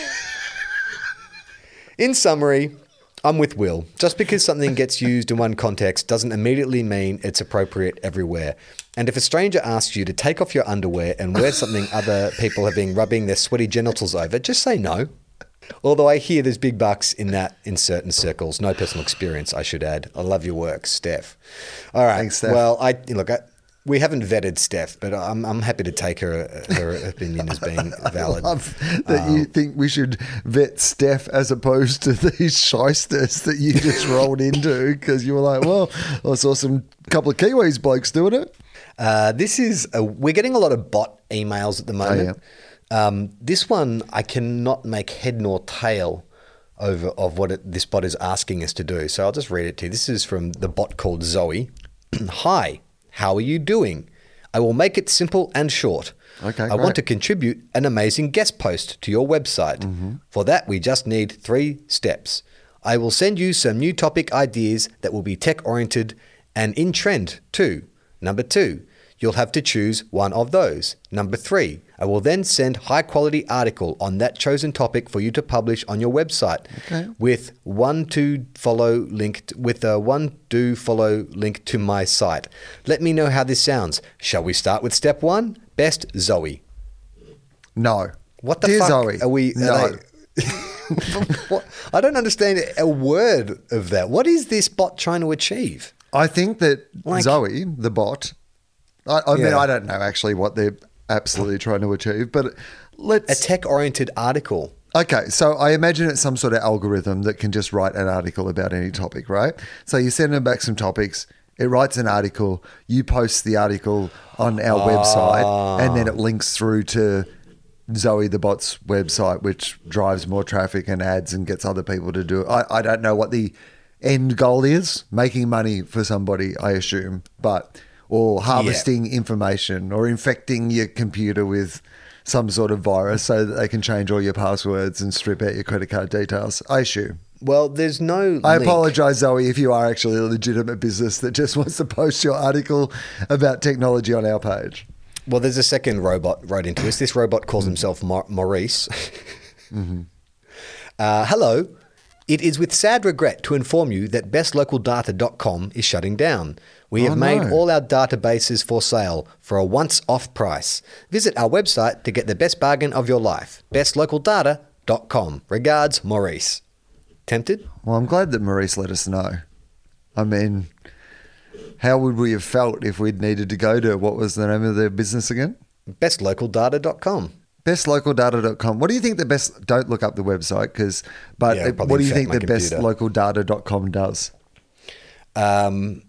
In summary, I'm with Will. Just because something gets used in one context doesn't immediately mean it's appropriate everywhere. And if a stranger asks you to take off your underwear and wear something other people have been rubbing their sweaty genitals over, just say no. Although I hear there's big bucks in that in certain circles. No personal experience, I should add. I love your work, Steph. All right. Thanks, Steph. Well, I look, I, we haven't vetted Steph, but I'm I'm happy to take her her opinion as being valid. I love that you think we should vet Steph as opposed to these shysters that you just rolled into, because you were like, well, I saw some couple of Kiwis blokes doing it. Uh, this is a, we're getting a lot of bot emails at the moment. Oh, Um, this one I cannot make head nor tail over of what it, this bot is asking us to do. So I'll just read it to you. This is from the bot called Zoe. Hi, how are you doing? I will make it simple and short. Okay, I great. want to contribute an amazing guest post to your website. Mm-hmm. For that, we just need three steps. I will send you some new topic ideas that will be tech-oriented and in trend too. Number two, you'll have to choose one of those. Number three, I will then send high-quality article on that chosen topic for you to publish on your website. Okay. With one to follow link with a one do follow link to my site. Let me know how this sounds. Shall we start with step one? Best Zoe. No. What the Dear fuck Zoe, are we? Are no. they- What? I don't understand a word of that. What is this bot trying to achieve? I think that Like- Zoe, the bot, I, I mean, Yeah. I don't know actually what they're absolutely trying to achieve, but A let's... tech-oriented article. Okay, so I imagine it's some sort of algorithm that can just write an article about any topic, right? So you send them back some topics, it writes an article, you post the article on our website, and then it links through to Zoe the bot's website, which drives more traffic and ads and gets other people to do it. I, I don't know what the end goal is, making money for somebody, I assume, but or harvesting information or infecting your computer with some sort of virus so that they can change all your passwords and strip out your credit card details, I assume. Well, there's no I link. apologize, Zoe, if you are actually a legitimate business that just wants to post your article about technology on our page. Well, there's a second robot wrote into us. This robot calls himself Mau- Maurice. Mm-hmm. uh, hello. It is with sad regret to inform you that best local data dot com is shutting down. We have Oh, made no. all our databases for sale for a once-off price. Visit our website to get the best bargain of your life. best local data dot com. Regards, Maurice. Tempted? Well, I'm glad that Maurice let us know. I mean, how would we have felt if we'd needed to go to, what was the name of their business again? best local data dot com. best local data dot com. What do you think the best, don't look up the website, because, but Yeah, it'll what probably do you infect think my the best computer. local data dot com does? Um,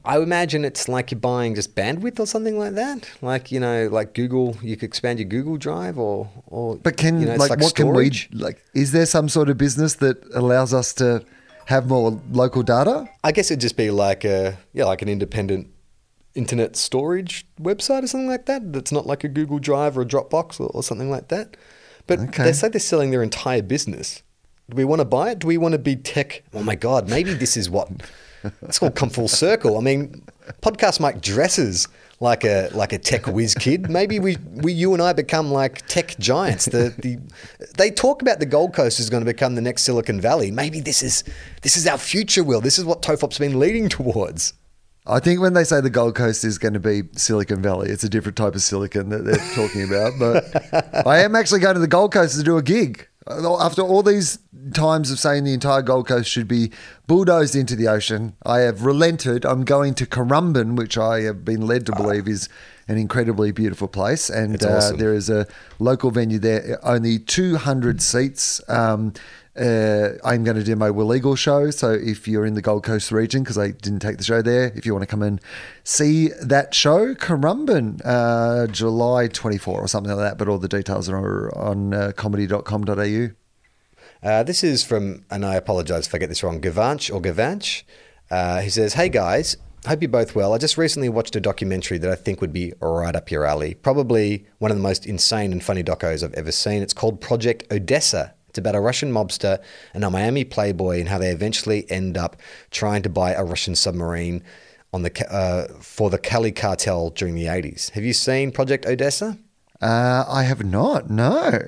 I imagine it's like you're buying just bandwidth or something like that. Like, you know, like Google, you could expand your Google Drive or, or But can, you know, like, like what storage. can we, like, is there some sort of business that allows us to have more local data? I guess it'd just be like a, yeah, like an independent internet storage website or something like that. That's not like a Google Drive or a Dropbox or, or something like that. But Okay. they say they're selling their entire business. Do we want to buy it? Do we want to be tech? Oh my God, maybe this is what it's called come full circle. I mean, Podcast Mike dresses like a like a tech whiz kid. Maybe we, we you and I become like tech giants. The the they talk about the Gold Coast is going to become the next Silicon Valley. Maybe this is this is our future, Will. This is what Tofop's been leading towards. I think when they say the Gold Coast is going to be Silicon Valley, it's a different type of silicon that they're talking about. But I am actually going to the Gold Coast to do a gig. After all these times of saying the entire Gold Coast should be bulldozed into the ocean, I have relented. I'm going to Currumbin, which I have been led to believe is an incredibly beautiful place. And It's awesome. uh, there is a local venue there, only two hundred seats. Um, uh, I'm going to do my Will Eagle show. So if you're in the Gold Coast region, because I didn't take the show there, if you want to come and see that show, Currumbin, uh, July twenty-fourth or something like that. But all the details are on uh, comedy dot com dot a u. Uh, this is from, and I apologise if I get this wrong, Gavanch or Gavanch. Uh, he says, "Hey guys, hope you're both well. I just recently watched a documentary that I think would be right up your alley. Probably one of the most insane and funny docos I've ever seen. It's called Project Odessa. It's about a Russian mobster and a Miami playboy and how they eventually end up trying to buy a Russian submarine on the uh, for the Cali cartel during the eighties. Have you seen Project Odessa? Uh, I have not, no.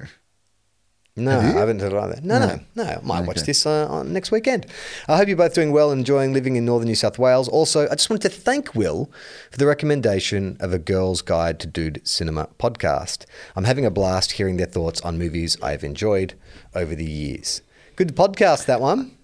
No, I Have you? haven't heard of that. No, no, no. I might watch Okay. this uh, on next weekend. I hope you're both doing well and enjoying living in northern New South Wales. Also, I just wanted to thank Will for the recommendation of a Girl's Guide to Dude Cinema podcast. I'm having a blast hearing their thoughts on movies I've enjoyed over the years. Good podcast, that one.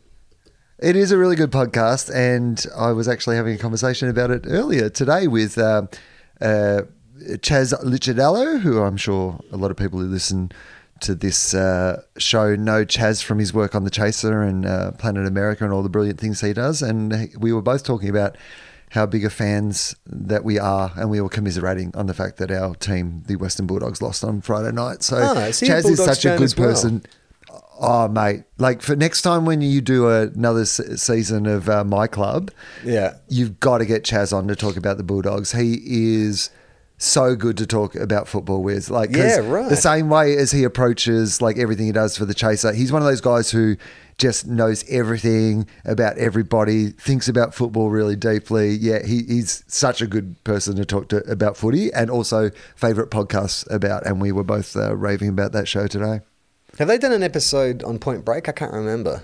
It is a really good podcast, and I was actually having a conversation about it earlier today with uh, uh, Chaz Licciardello, who I'm sure a lot of people who listen to this uh, show know Chaz from his work on The Chaser and uh, Planet America and all the brilliant things he does. And we were both talking about how big of fans that we are, and we were commiserating on the fact that our team, the Western Bulldogs, lost on Friday night. So Oh, so you're a Chaz is Bulldogs such a fan good as well. person. Oh, mate. Like, for next time when you do another se- season of uh, My Club, Yeah. you've got to get Chaz on to talk about the Bulldogs. He is so good to talk about football with. Like, 'cause Yeah, right. the same way as he approaches like everything he does for the Chaser, he's one of those guys who just knows everything about everybody, thinks about football really deeply. Yeah, he, he's such a good person to talk to about footy, and also favourite podcasts about. And we were both uh, raving about that show today. Have they done an episode on Point Break? I can't remember.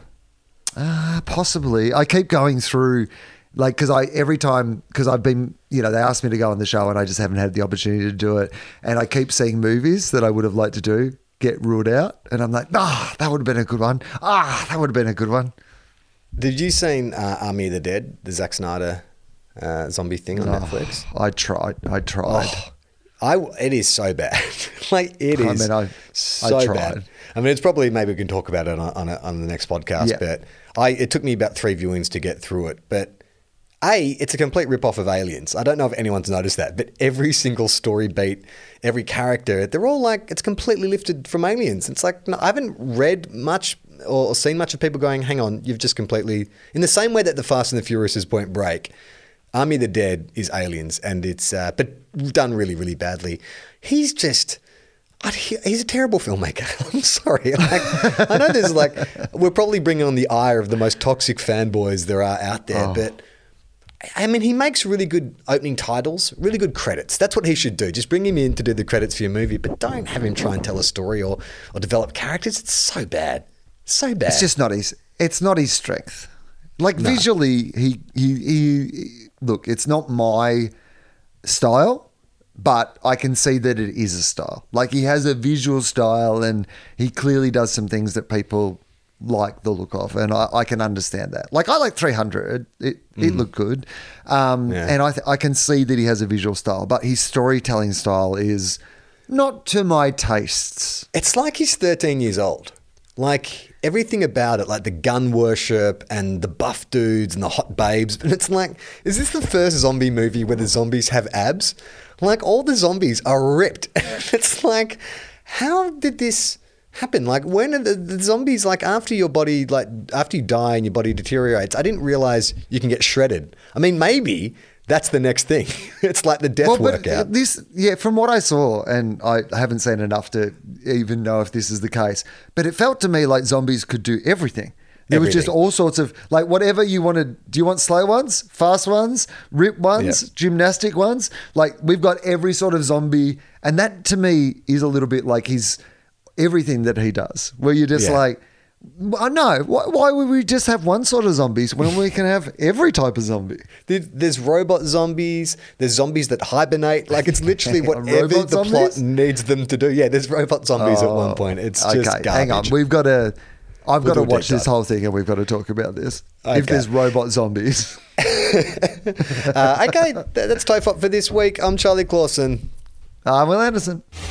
Uh, possibly. I keep going through, like, because I every time because I've been, you know, they asked me to go on the show and I just haven't had the opportunity to do it, and I keep seeing movies that I would have liked to do get ruled out, and I'm like, ah, that would have been a good one. Ah, that would have been a good one. Did you seen uh, Army of the Dead, the Zack Snyder uh, zombie thing on Netflix? I tried. I tried. Oh, I, it is so bad. Like, it I is mean, I- I so tried. bad. I mean, it's probably, maybe we can talk about it on, on, a, on the next podcast, Yeah. but I it took me about three viewings to get through it. But A, it's a complete rip-off of Aliens. I don't know if anyone's noticed that, but every single story beat, every character, they're all like, it's completely lifted from Aliens. It's like, no, I haven't read much or seen much of people going, hang on, you've just completely... In the same way that The Fast and the Furious is Point Break, Army of the Dead is Aliens, and it's uh, but done really, really badly. He's just... I- He's a terrible filmmaker. I'm sorry. Like, I know there's like... We're probably bringing on the ire of the most toxic fanboys there are out there, but... I mean, he makes really good opening titles, really good credits. That's what he should do. Just bring him in to do the credits for your movie, but don't have him try and tell a story or, or develop characters. It's so bad. So bad. It's just not his. It's not his strength. Like visually, he, he he look. It's not my style, but I can see that it is a style. Like, he has a visual style, and he clearly does some things that people like the look of, and I, I can understand that. Like, I like three hundred. It it looked good, um, Yeah. and I th- I can see that he has a visual style, but his storytelling style is not to my tastes. It's like he's thirteen years old. Like, everything about it, like the gun worship and the buff dudes and the hot babes. But it's like, is this the first zombie movie where the zombies have abs? Like, all the zombies are ripped. It's like, how did this happen? Like, when are the, the zombies, like, after your body, like, after you die and your body deteriorates, I didn't realize you can get shredded. I mean, maybe that's the next thing. It's like the death Well, but workout. this, yeah, from what I saw, and I haven't seen enough to even know if this is the case, but it felt to me like zombies could do everything. There was just Everything. all sorts of, like, whatever you wanted. Do you want slow ones, fast ones, rip ones, Yeah. gymnastic ones? Like, we've got every sort of zombie. And that, to me, is a little bit like his everything that he does, where you're just Yeah. like, I know. Why, why would we just have one sort of zombies when we can have every type of zombie? There- There's robot zombies. There's zombies that hibernate. Like, it's literally whatever Robot the plot zombies? needs them to do. Yeah, there's robot zombies at one point. It's just garbage. hang on. We've got to. I've We'll got do to a watch deep this dive. whole thing, and we've got to talk about this. Okay. If there's robot zombies, uh, okay, th- that's Tofop for this week. I'm Charlie Clausen. I'm Will Anderson.